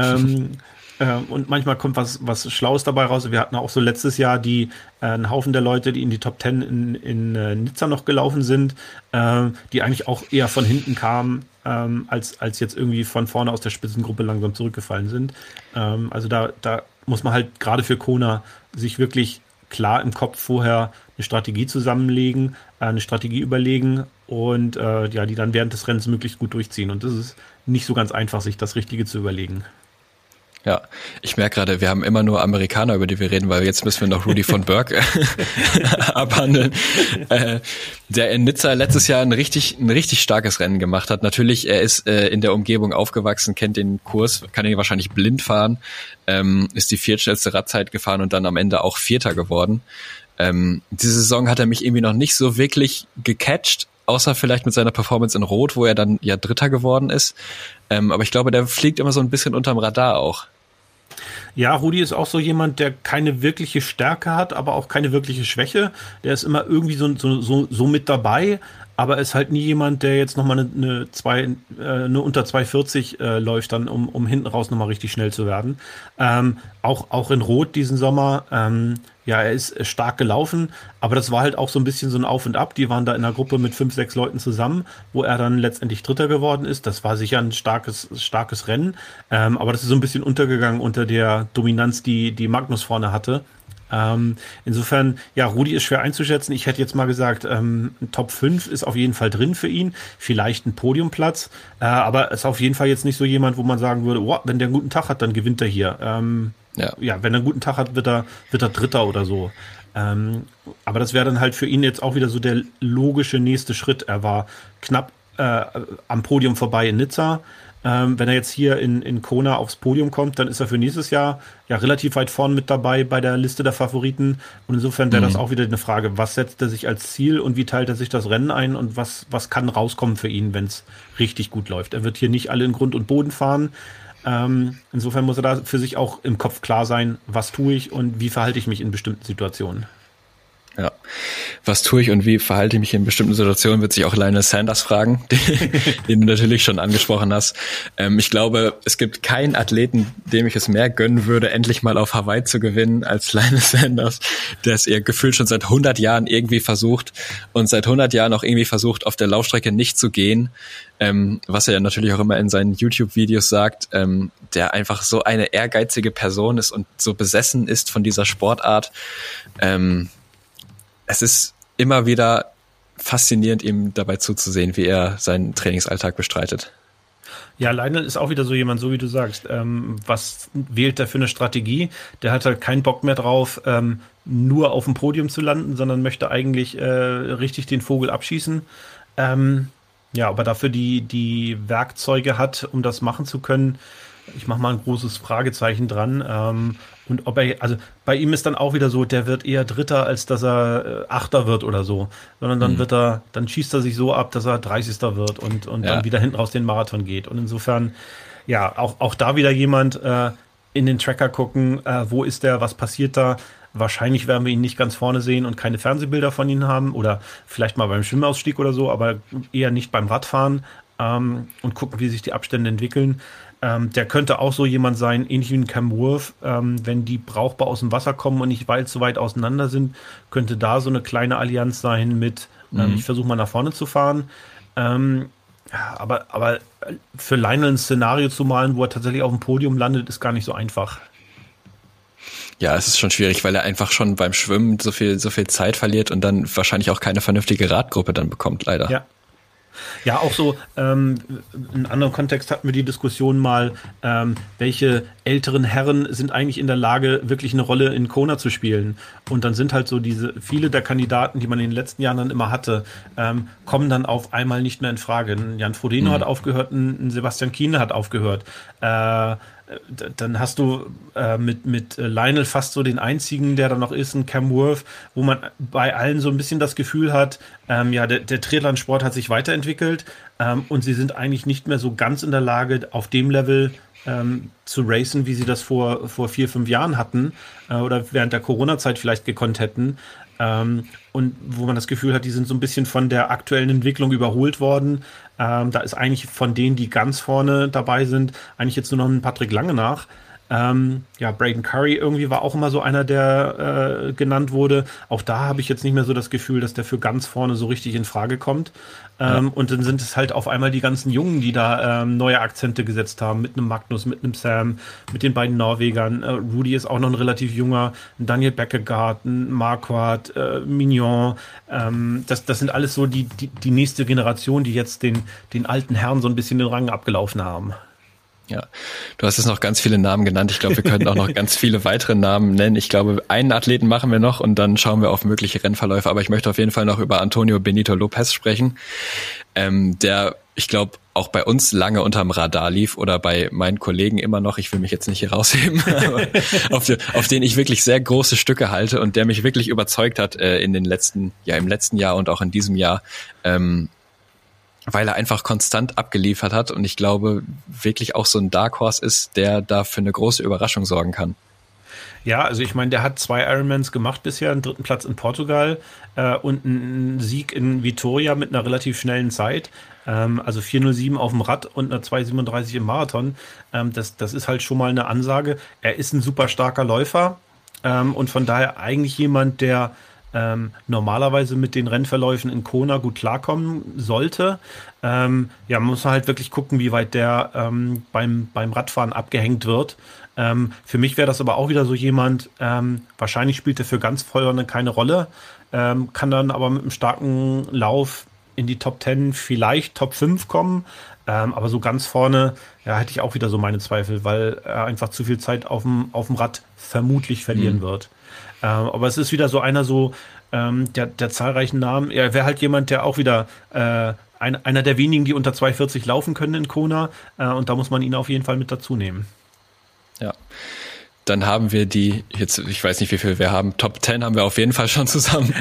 Und manchmal kommt was Schlaues dabei raus. Wir hatten auch so letztes Jahr einen Haufen der Leute, die in die Top 10 in Nizza noch gelaufen sind, die eigentlich auch eher von hinten kamen, als jetzt irgendwie von vorne aus der Spitzengruppe langsam zurückgefallen sind. Also da muss man halt gerade für Kona sich wirklich klar im Kopf vorher eine Strategie zusammenlegen, eine Strategie überlegen und die dann während des Rennens möglichst gut durchziehen. Und das ist nicht so ganz einfach, sich das Richtige zu überlegen. Ja, ich merke gerade, wir haben immer nur Amerikaner, über die wir reden, weil jetzt müssen wir noch Rudy von Berg abhandeln, der in Nizza letztes Jahr ein richtig starkes Rennen gemacht hat. Natürlich, er ist in der Umgebung aufgewachsen, kennt den Kurs, kann ihn wahrscheinlich blind fahren, ist die viertschnellste Radzeit gefahren und dann am Ende auch Vierter geworden. Diese Saison hat er mich irgendwie noch nicht so wirklich gecatcht, außer vielleicht mit seiner Performance in Rot, wo er dann ja Dritter geworden ist. Aber ich glaube, der fliegt immer so ein bisschen unterm Radar auch. Ja, Rudi ist auch so jemand, der keine wirkliche Stärke hat, aber auch keine wirkliche Schwäche. Der ist immer irgendwie so mit dabei, aber ist halt nie jemand, der jetzt nochmal eine unter 2,40 läuft, dann um hinten raus nochmal richtig schnell zu werden. Auch in Rot diesen Sommer, er ist stark gelaufen, aber das war halt auch so ein bisschen so ein Auf und Ab. Die waren da in einer Gruppe mit 5, 6 Leuten zusammen, wo er dann letztendlich Dritter geworden ist. Das war sicher ein starkes Rennen, aber das ist so ein bisschen untergegangen unter der Dominanz, die Magnus vorne hatte. Insofern, ja, Rudi ist schwer einzuschätzen. Ich hätte jetzt mal gesagt, Top 5 ist auf jeden Fall drin für ihn. Vielleicht ein Podiumplatz, aber ist auf jeden Fall jetzt nicht so jemand, wo man sagen würde, wenn der einen guten Tag hat, dann gewinnt er hier. Wenn er einen guten Tag hat, wird er Dritter oder so. Aber das wäre dann halt für ihn jetzt auch wieder so der logische nächste Schritt. Er war knapp am Podium vorbei in Nizza. Wenn er jetzt hier in Kona aufs Podium kommt, dann ist er für nächstes Jahr ja relativ weit vorn mit dabei bei der Liste der Favoriten. Und insofern wäre das auch wieder eine Frage, was setzt er sich als Ziel und wie teilt er sich das Rennen ein und was kann rauskommen für ihn, wenn es richtig gut läuft. Er wird hier nicht alle in Grund und Boden fahren. Insofern muss er da für sich auch im Kopf klar sein, was tue ich und wie verhalte ich mich in bestimmten Situationen. Ja, was tue ich und wie verhalte ich mich in bestimmten Situationen, wird sich auch Lionel Sanders fragen, den du natürlich schon angesprochen hast. Ich glaube, es gibt keinen Athleten, dem ich es mehr gönnen würde, endlich mal auf Hawaii zu gewinnen, als Lionel Sanders, der es ihr gefühlt schon seit 100 Jahren irgendwie versucht und seit 100 Jahren auch irgendwie versucht, auf der Laufstrecke nicht zu gehen, was er ja natürlich auch immer in seinen YouTube-Videos sagt, der einfach so eine ehrgeizige Person ist und so besessen ist von dieser Sportart. Es ist immer wieder faszinierend, ihm dabei zuzusehen, wie er seinen Trainingsalltag bestreitet. Ja, Lionel ist auch wieder so jemand, so wie du sagst. Was wählt er für eine Strategie? Der hat halt keinen Bock mehr drauf, nur auf dem Podium zu landen, sondern möchte eigentlich richtig den Vogel abschießen. Aber dafür die Werkzeuge hat, um das machen zu können, ich mache mal ein großes Fragezeichen dran. Und also bei ihm ist dann auch wieder so, der wird eher Dritter, als dass er Achter wird oder so. Sondern dann schießt er sich so ab, dass er 30. wird und dann wieder hinten raus den Marathon geht. Und insofern, ja, auch da wieder jemand in den Tracker gucken, wo ist der, was passiert da? Wahrscheinlich werden wir ihn nicht ganz vorne sehen und keine Fernsehbilder von ihm haben oder vielleicht mal beim Schwimmausstieg oder so, aber eher nicht beim Radfahren und gucken, wie sich die Abstände entwickeln. Der könnte auch so jemand sein, ähnlich wie ein Cam Wurf, wenn die brauchbar aus dem Wasser kommen und nicht so weit auseinander sind, könnte da so eine kleine Allianz sein mit, ich versuche mal nach vorne zu fahren. Aber für Lionel ein Szenario zu malen, wo er tatsächlich auf dem Podium landet, ist gar nicht so einfach. Ja, es ist schon schwierig, weil er einfach schon beim Schwimmen so viel Zeit verliert und dann wahrscheinlich auch keine vernünftige Radgruppe dann bekommt, leider. Ja, auch so, in anderen Kontext hatten wir die Diskussion mal, welche älteren Herren sind eigentlich in der Lage, wirklich eine Rolle in Kona zu spielen. Und dann sind halt so viele der Kandidaten, die man in den letzten Jahren dann immer hatte, kommen dann auf einmal nicht mehr in Frage. Ein Jan Frodeno hat aufgehört, ein Sebastian Kienle hat aufgehört. dann hast du mit Lionel fast so den einzigen, der da noch ist, ein Cam Worth, wo man bei allen so ein bisschen das Gefühl hat, der Triathlon-Sport hat sich weiterentwickelt und sie sind eigentlich nicht mehr so ganz in der Lage, auf dem Level zu racen, wie sie das vor 4-5 Jahren hatten oder während der Corona-Zeit vielleicht gekonnt hätten. Und wo man das Gefühl hat, die sind so ein bisschen von der aktuellen Entwicklung überholt worden. Da ist eigentlich von denen, die ganz vorne dabei sind, eigentlich jetzt nur noch ein Patrick Lange nach. Braden Curry irgendwie war auch immer so einer, der genannt wurde. Auch da habe ich jetzt nicht mehr so das Gefühl, dass der für ganz vorne so richtig in Frage kommt. Und dann sind es halt auf einmal die ganzen Jungen, die da neue Akzente gesetzt haben, mit einem Magnus, mit einem Sam, mit den beiden Norwegern. Rudy ist auch noch ein relativ junger, ein Daniel Beckegaard, ein Marquardt, Mignon. Das sind alles so die nächste Generation, die jetzt den alten Herren so ein bisschen den Rang abgelaufen haben. Ja, du hast jetzt noch ganz viele Namen genannt. Ich glaube, wir könnten auch noch ganz viele weitere Namen nennen. Ich glaube, einen Athleten machen wir noch und dann schauen wir auf mögliche Rennverläufe. Aber ich möchte auf jeden Fall noch über Antonio Benito Lopez sprechen, der, ich glaube, auch bei uns lange unterm Radar lief oder bei meinen Kollegen immer noch. Ich will mich jetzt nicht hier rausheben, aber auf den ich wirklich sehr große Stücke halte und der mich wirklich überzeugt hat im letzten Jahr und auch in diesem Jahr. Weil er einfach konstant abgeliefert hat und ich glaube, wirklich auch so ein Dark Horse ist, der da für eine große Überraschung sorgen kann. Ja, also ich meine, der hat 2 Ironmans gemacht bisher, einen 3. Platz in Portugal und einen Sieg in Vitoria mit einer relativ schnellen Zeit. Also 4:07 auf dem Rad und einer 2:37 im Marathon. Das ist halt schon mal eine Ansage. Er ist ein super starker Läufer und von daher eigentlich jemand, der normalerweise mit den Rennverläufen in Kona gut klarkommen sollte. Man muss halt wirklich gucken, wie weit der beim Radfahren abgehängt wird. Für mich wäre das aber auch wieder so jemand, wahrscheinlich spielt er für ganz vorne keine Rolle, kann dann aber mit einem starken Lauf in die Top 10, vielleicht Top 5 kommen. Aber so ganz vorne, hätte ich auch wieder so meine Zweifel, weil er einfach zu viel Zeit auf dem Rad vermutlich verlieren wird. Aber es ist wieder so einer der zahlreichen Namen. Er wäre halt jemand, der auch wieder einer der wenigen, die unter 2:40 laufen können in Kona. Und da muss man ihn auf jeden Fall mit dazu nehmen. Ja. Dann haben wir ich weiß nicht, wie viel wir haben. Top 10 haben wir auf jeden Fall schon zusammen.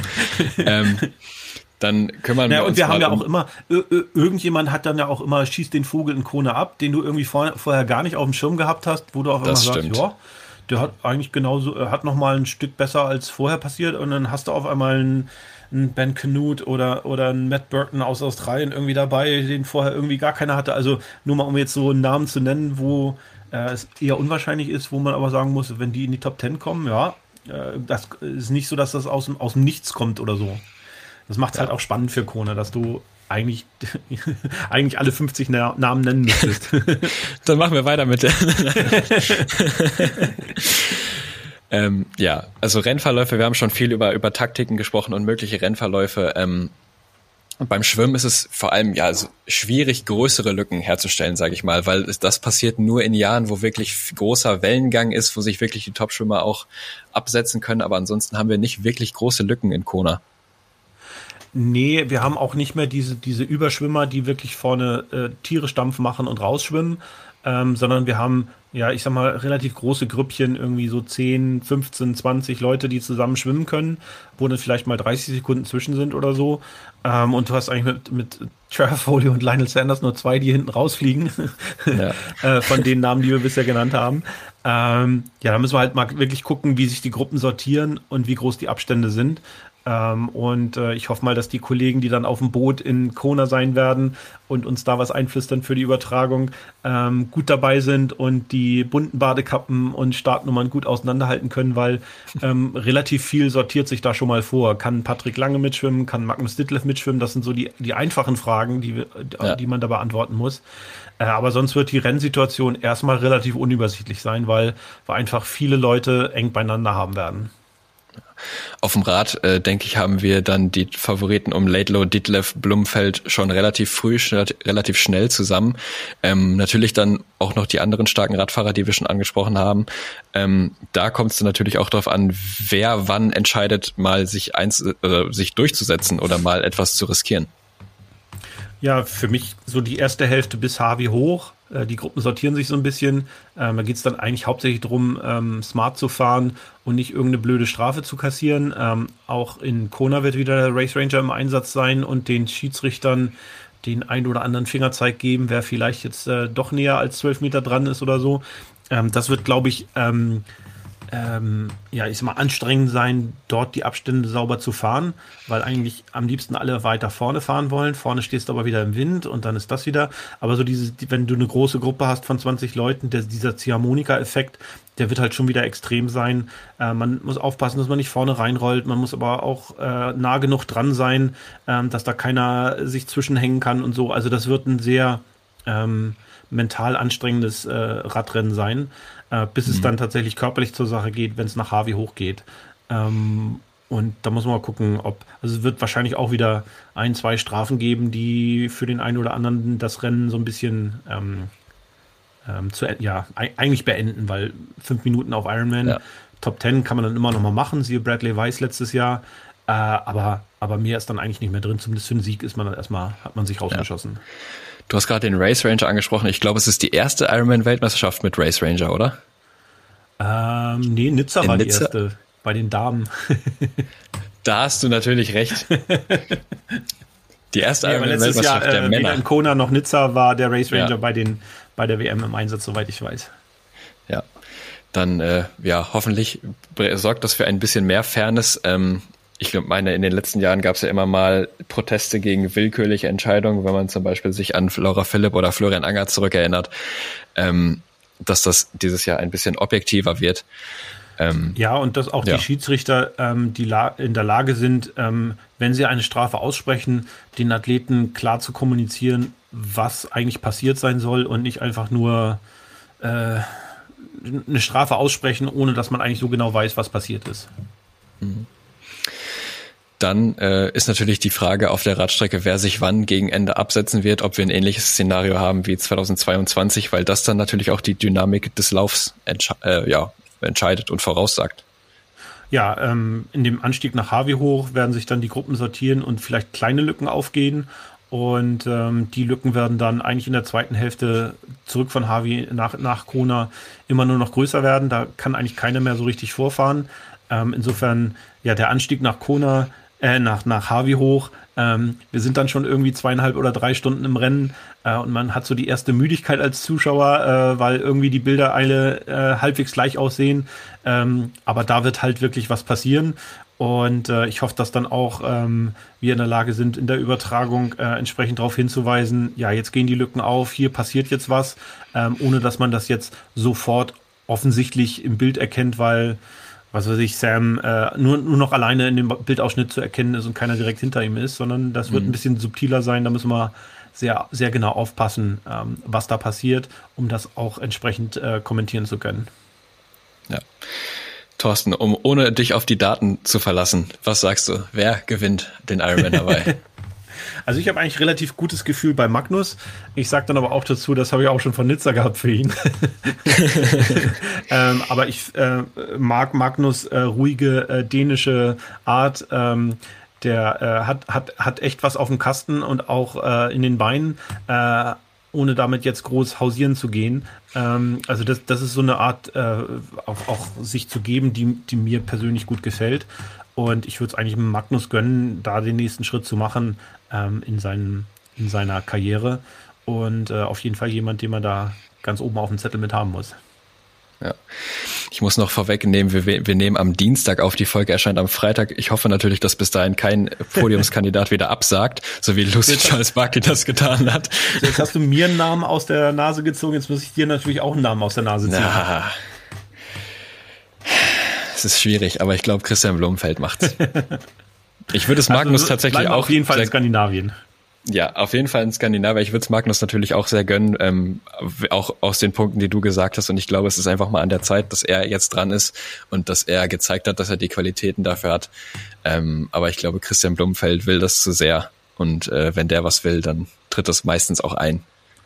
Dann kümmern wir uns. Und wir haben ja auch immer, irgendjemand hat dann ja auch immer, schießt den Vogel in Kona ab, den du irgendwie vorher gar nicht auf dem Schirm gehabt hast, wo du auf einmal sagst, ja, der hat eigentlich hat noch mal ein Stück besser als vorher passiert und dann hast du auf einmal einen Ben Canute oder einen Matt Burton aus Australien irgendwie dabei, den vorher irgendwie gar keiner hatte. Also nur mal, um jetzt so einen Namen zu nennen, wo es eher unwahrscheinlich ist, wo man aber sagen muss, wenn die in die Top 10 kommen, das ist nicht so, dass das aus dem Nichts kommt oder so. Das macht es halt auch spannend für Kona, dass du eigentlich alle 50 Namen nennen müsstest. Dann machen wir weiter mit der. Also Rennverläufe, wir haben schon viel über Taktiken gesprochen und mögliche Rennverläufe. Beim Schwimmen ist es vor allem schwierig, größere Lücken herzustellen, sage ich mal, weil das passiert nur in Jahren, wo wirklich großer Wellengang ist, wo sich wirklich die Topschwimmer auch absetzen können. Aber ansonsten haben wir nicht wirklich große Lücken in Kona. Nee, wir haben auch nicht mehr diese Überschwimmer, die wirklich vorne tierisch Dampf machen und rausschwimmen, sondern wir haben, ich sag mal, relativ große Grüppchen, irgendwie so 10, 15, 20 Leute, die zusammen schwimmen können, wo dann vielleicht mal 30 Sekunden zwischen sind oder so. Und du hast eigentlich mit Trevor Foley und Lionel Sanders nur 2, die hinten rausfliegen, von den Namen, die wir bisher genannt haben. Da müssen wir halt mal wirklich gucken, wie sich die Gruppen sortieren und wie groß die Abstände sind. Ich hoffe mal, dass die Kollegen, die dann auf dem Boot in Kona sein werden und uns da was einflüstern für die Übertragung, gut dabei sind und die bunten Badekappen und Startnummern gut auseinanderhalten können, weil relativ viel sortiert sich da schon mal vor. Kann Patrick Lange mitschwimmen, kann Magnus Ditlev mitschwimmen? Das sind so die einfachen Fragen, die man da beantworten muss. Aber sonst wird die Rennsituation erstmal relativ unübersichtlich sein, weil wir einfach viele Leute eng beieinander haben werden. Auf dem Rad, denke ich, haben wir dann die Favoriten um Laidlaw, Ditlev, Blumfeld schon relativ früh, relativ schnell zusammen. Natürlich dann auch noch die anderen starken Radfahrer, die wir schon angesprochen haben. Da kommt es natürlich auch darauf an, wer wann entscheidet, mal sich durchzusetzen oder mal etwas zu riskieren. Ja, für mich so die erste Hälfte bis Harvey hoch. Die Gruppen sortieren sich so ein bisschen. Da geht es dann eigentlich hauptsächlich darum, smart zu fahren und nicht irgendeine blöde Strafe zu kassieren. Auch in Kona wird wieder der Race Ranger im Einsatz sein und den Schiedsrichtern den ein oder anderen Fingerzeig geben, wer vielleicht jetzt doch näher als 12 Meter dran ist oder so. Das wird, glaube ich, ich sag mal, anstrengend sein, dort die Abstände sauber zu fahren, weil eigentlich am liebsten alle weiter vorne fahren wollen. Vorne stehst du aber wieder im Wind und dann ist das wieder. Aber so wenn du eine große Gruppe hast von 20 Leuten, dieser Ziehharmonika-Effekt, der wird halt schon wieder extrem sein. Man muss aufpassen, dass man nicht vorne reinrollt. Man muss aber auch nah genug dran sein, dass da keiner sich zwischenhängen kann und so. Also das wird ein sehr mental anstrengendes Radrennen sein, bis es dann tatsächlich körperlich zur Sache geht, wenn es nach Harvey hochgeht. Und da muss man mal gucken, also es wird wahrscheinlich auch wieder 1-2 Strafen geben, die für den einen oder anderen das Rennen so ein bisschen eigentlich beenden, weil 5 Minuten auf Ironman, Top 10 kann man dann immer noch mal machen, siehe Bradley Weiss letztes Jahr, aber mehr ist dann eigentlich nicht mehr drin, zumindest für den Sieg hat man sich rausgeschossen. Ja. Du hast gerade den Race Ranger angesprochen. Ich glaube, es ist die erste Ironman-Weltmeisterschaft mit Race Ranger, oder? Nee, Nizza war die erste, bei den Damen. Da hast du natürlich recht. Die erste Ironman-Weltmeisterschaft der Männer. Weder in Kona noch Nizza war der Race Ranger bei der WM im Einsatz, soweit ich weiß. Ja, dann hoffentlich sorgt das für ein bisschen mehr Fairness. Ich meine, in den letzten Jahren gab es ja immer mal Proteste gegen willkürliche Entscheidungen, wenn man zum Beispiel sich an Laura Philipp oder Florian Angert zurückerinnert, dass das dieses Jahr ein bisschen objektiver wird. Und dass auch die Schiedsrichter die in der Lage sind, wenn sie eine Strafe aussprechen, den Athleten klar zu kommunizieren, was eigentlich passiert sein soll und nicht einfach nur eine Strafe aussprechen, ohne dass man eigentlich so genau weiß, was passiert ist. Mhm. Dann ist natürlich die Frage auf der Radstrecke, wer sich wann gegen Ende absetzen wird, ob wir ein ähnliches Szenario haben wie 2022, weil das dann natürlich auch die Dynamik des Laufs entscheidet und voraussagt. Ja, in dem Anstieg nach Harvey hoch werden sich dann die Gruppen sortieren und vielleicht kleine Lücken aufgehen. Und die Lücken werden dann eigentlich in der zweiten Hälfte zurück von Harvey nach Kona immer nur noch größer werden. Da kann eigentlich keiner mehr so richtig vorfahren. Insofern, der Anstieg nach Kona, nach Harvey hoch. Wir sind dann schon irgendwie 2,5 oder 3 Stunden im Rennen und man hat so die erste Müdigkeit als Zuschauer, weil irgendwie die Bilder alle halbwegs gleich aussehen. Aber da wird halt wirklich was passieren. Und ich hoffe, dass dann auch wir in der Lage sind, in der Übertragung entsprechend darauf hinzuweisen, jetzt gehen die Lücken auf, hier passiert jetzt was, ohne dass man das jetzt sofort offensichtlich im Bild erkennt, weil was weiß ich, Sam nur noch alleine in dem Bildausschnitt zu erkennen ist und keiner direkt hinter ihm ist, sondern das wird ein bisschen subtiler sein. Da müssen wir sehr, sehr genau aufpassen, was da passiert, um das auch entsprechend kommentieren zu können. Ja. Thorsten, ohne dich auf die Daten zu verlassen, was sagst du? Wer gewinnt den Ironman Hawaii? Also ich habe eigentlich relativ gutes Gefühl bei Magnus. Ich sage dann aber auch dazu, das habe ich auch schon von Nizza gehabt für ihn. Aber ich mag Magnus ruhige dänische Art. Der hat echt was auf dem Kasten und auch in den Beinen, ohne damit jetzt groß hausieren zu gehen. Also das ist so eine Art, auch sich zu geben, die mir persönlich gut gefällt. Und ich würde es eigentlich Magnus gönnen, da den nächsten Schritt zu machen in seiner Karriere. Und auf jeden Fall jemand, den man da ganz oben auf dem Zettel mit haben muss. Ja. Ich muss noch vorwegnehmen, wir nehmen am Dienstag auf, die Folge erscheint am Freitag. Ich hoffe natürlich, dass bis dahin kein Podiumskandidat wieder absagt, so wie Lucy Charles Barkley das getan hat. Jetzt hast du mir einen Namen aus der Nase gezogen, jetzt muss ich dir natürlich auch einen Namen aus der Nase ziehen. Na, es ist schwierig, aber ich glaube, Christian Blumfeld macht's. Ich würde es Magnus tatsächlich auch... Auf jeden Fall in Skandinavien. Ja, auf jeden Fall in Skandinavien. Ich würde es Magnus natürlich auch sehr gönnen, auch aus den Punkten, die du gesagt hast. Und ich glaube, es ist einfach mal an der Zeit, dass er jetzt dran ist und dass er gezeigt hat, dass er die Qualitäten dafür hat. Aber ich glaube, Christian Blumfeld will das zu sehr. Und wenn der was will, dann tritt das meistens auch ein.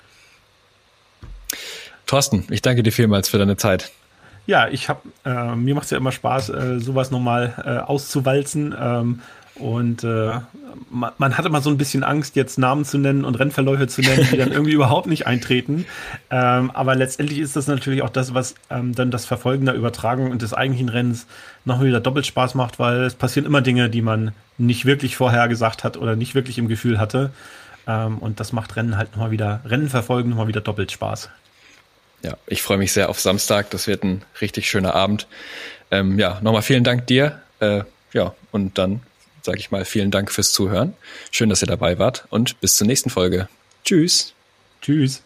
Thorsten, ich danke dir vielmals für deine Zeit. Ja, mir macht es ja immer Spaß, sowas nochmal auszuwalzen. Und man hatte mal so ein bisschen Angst, jetzt Namen zu nennen und Rennverläufe zu nennen, die dann irgendwie überhaupt nicht eintreten. Aber letztendlich ist das natürlich auch das, was dann das Verfolgen der Übertragung und des eigentlichen Rennens noch wieder doppelt Spaß macht, weil es passieren immer Dinge, die man nicht wirklich vorher gesagt hat oder nicht wirklich im Gefühl hatte. Und das macht Rennen halt Rennen verfolgen nochmal wieder doppelt Spaß. Ja, ich freue mich sehr auf Samstag. Das wird ein richtig schöner Abend. Nochmal vielen Dank dir. Und dann sage ich mal vielen Dank fürs Zuhören. Schön, dass ihr dabei wart und bis zur nächsten Folge. Tschüss. Tschüss.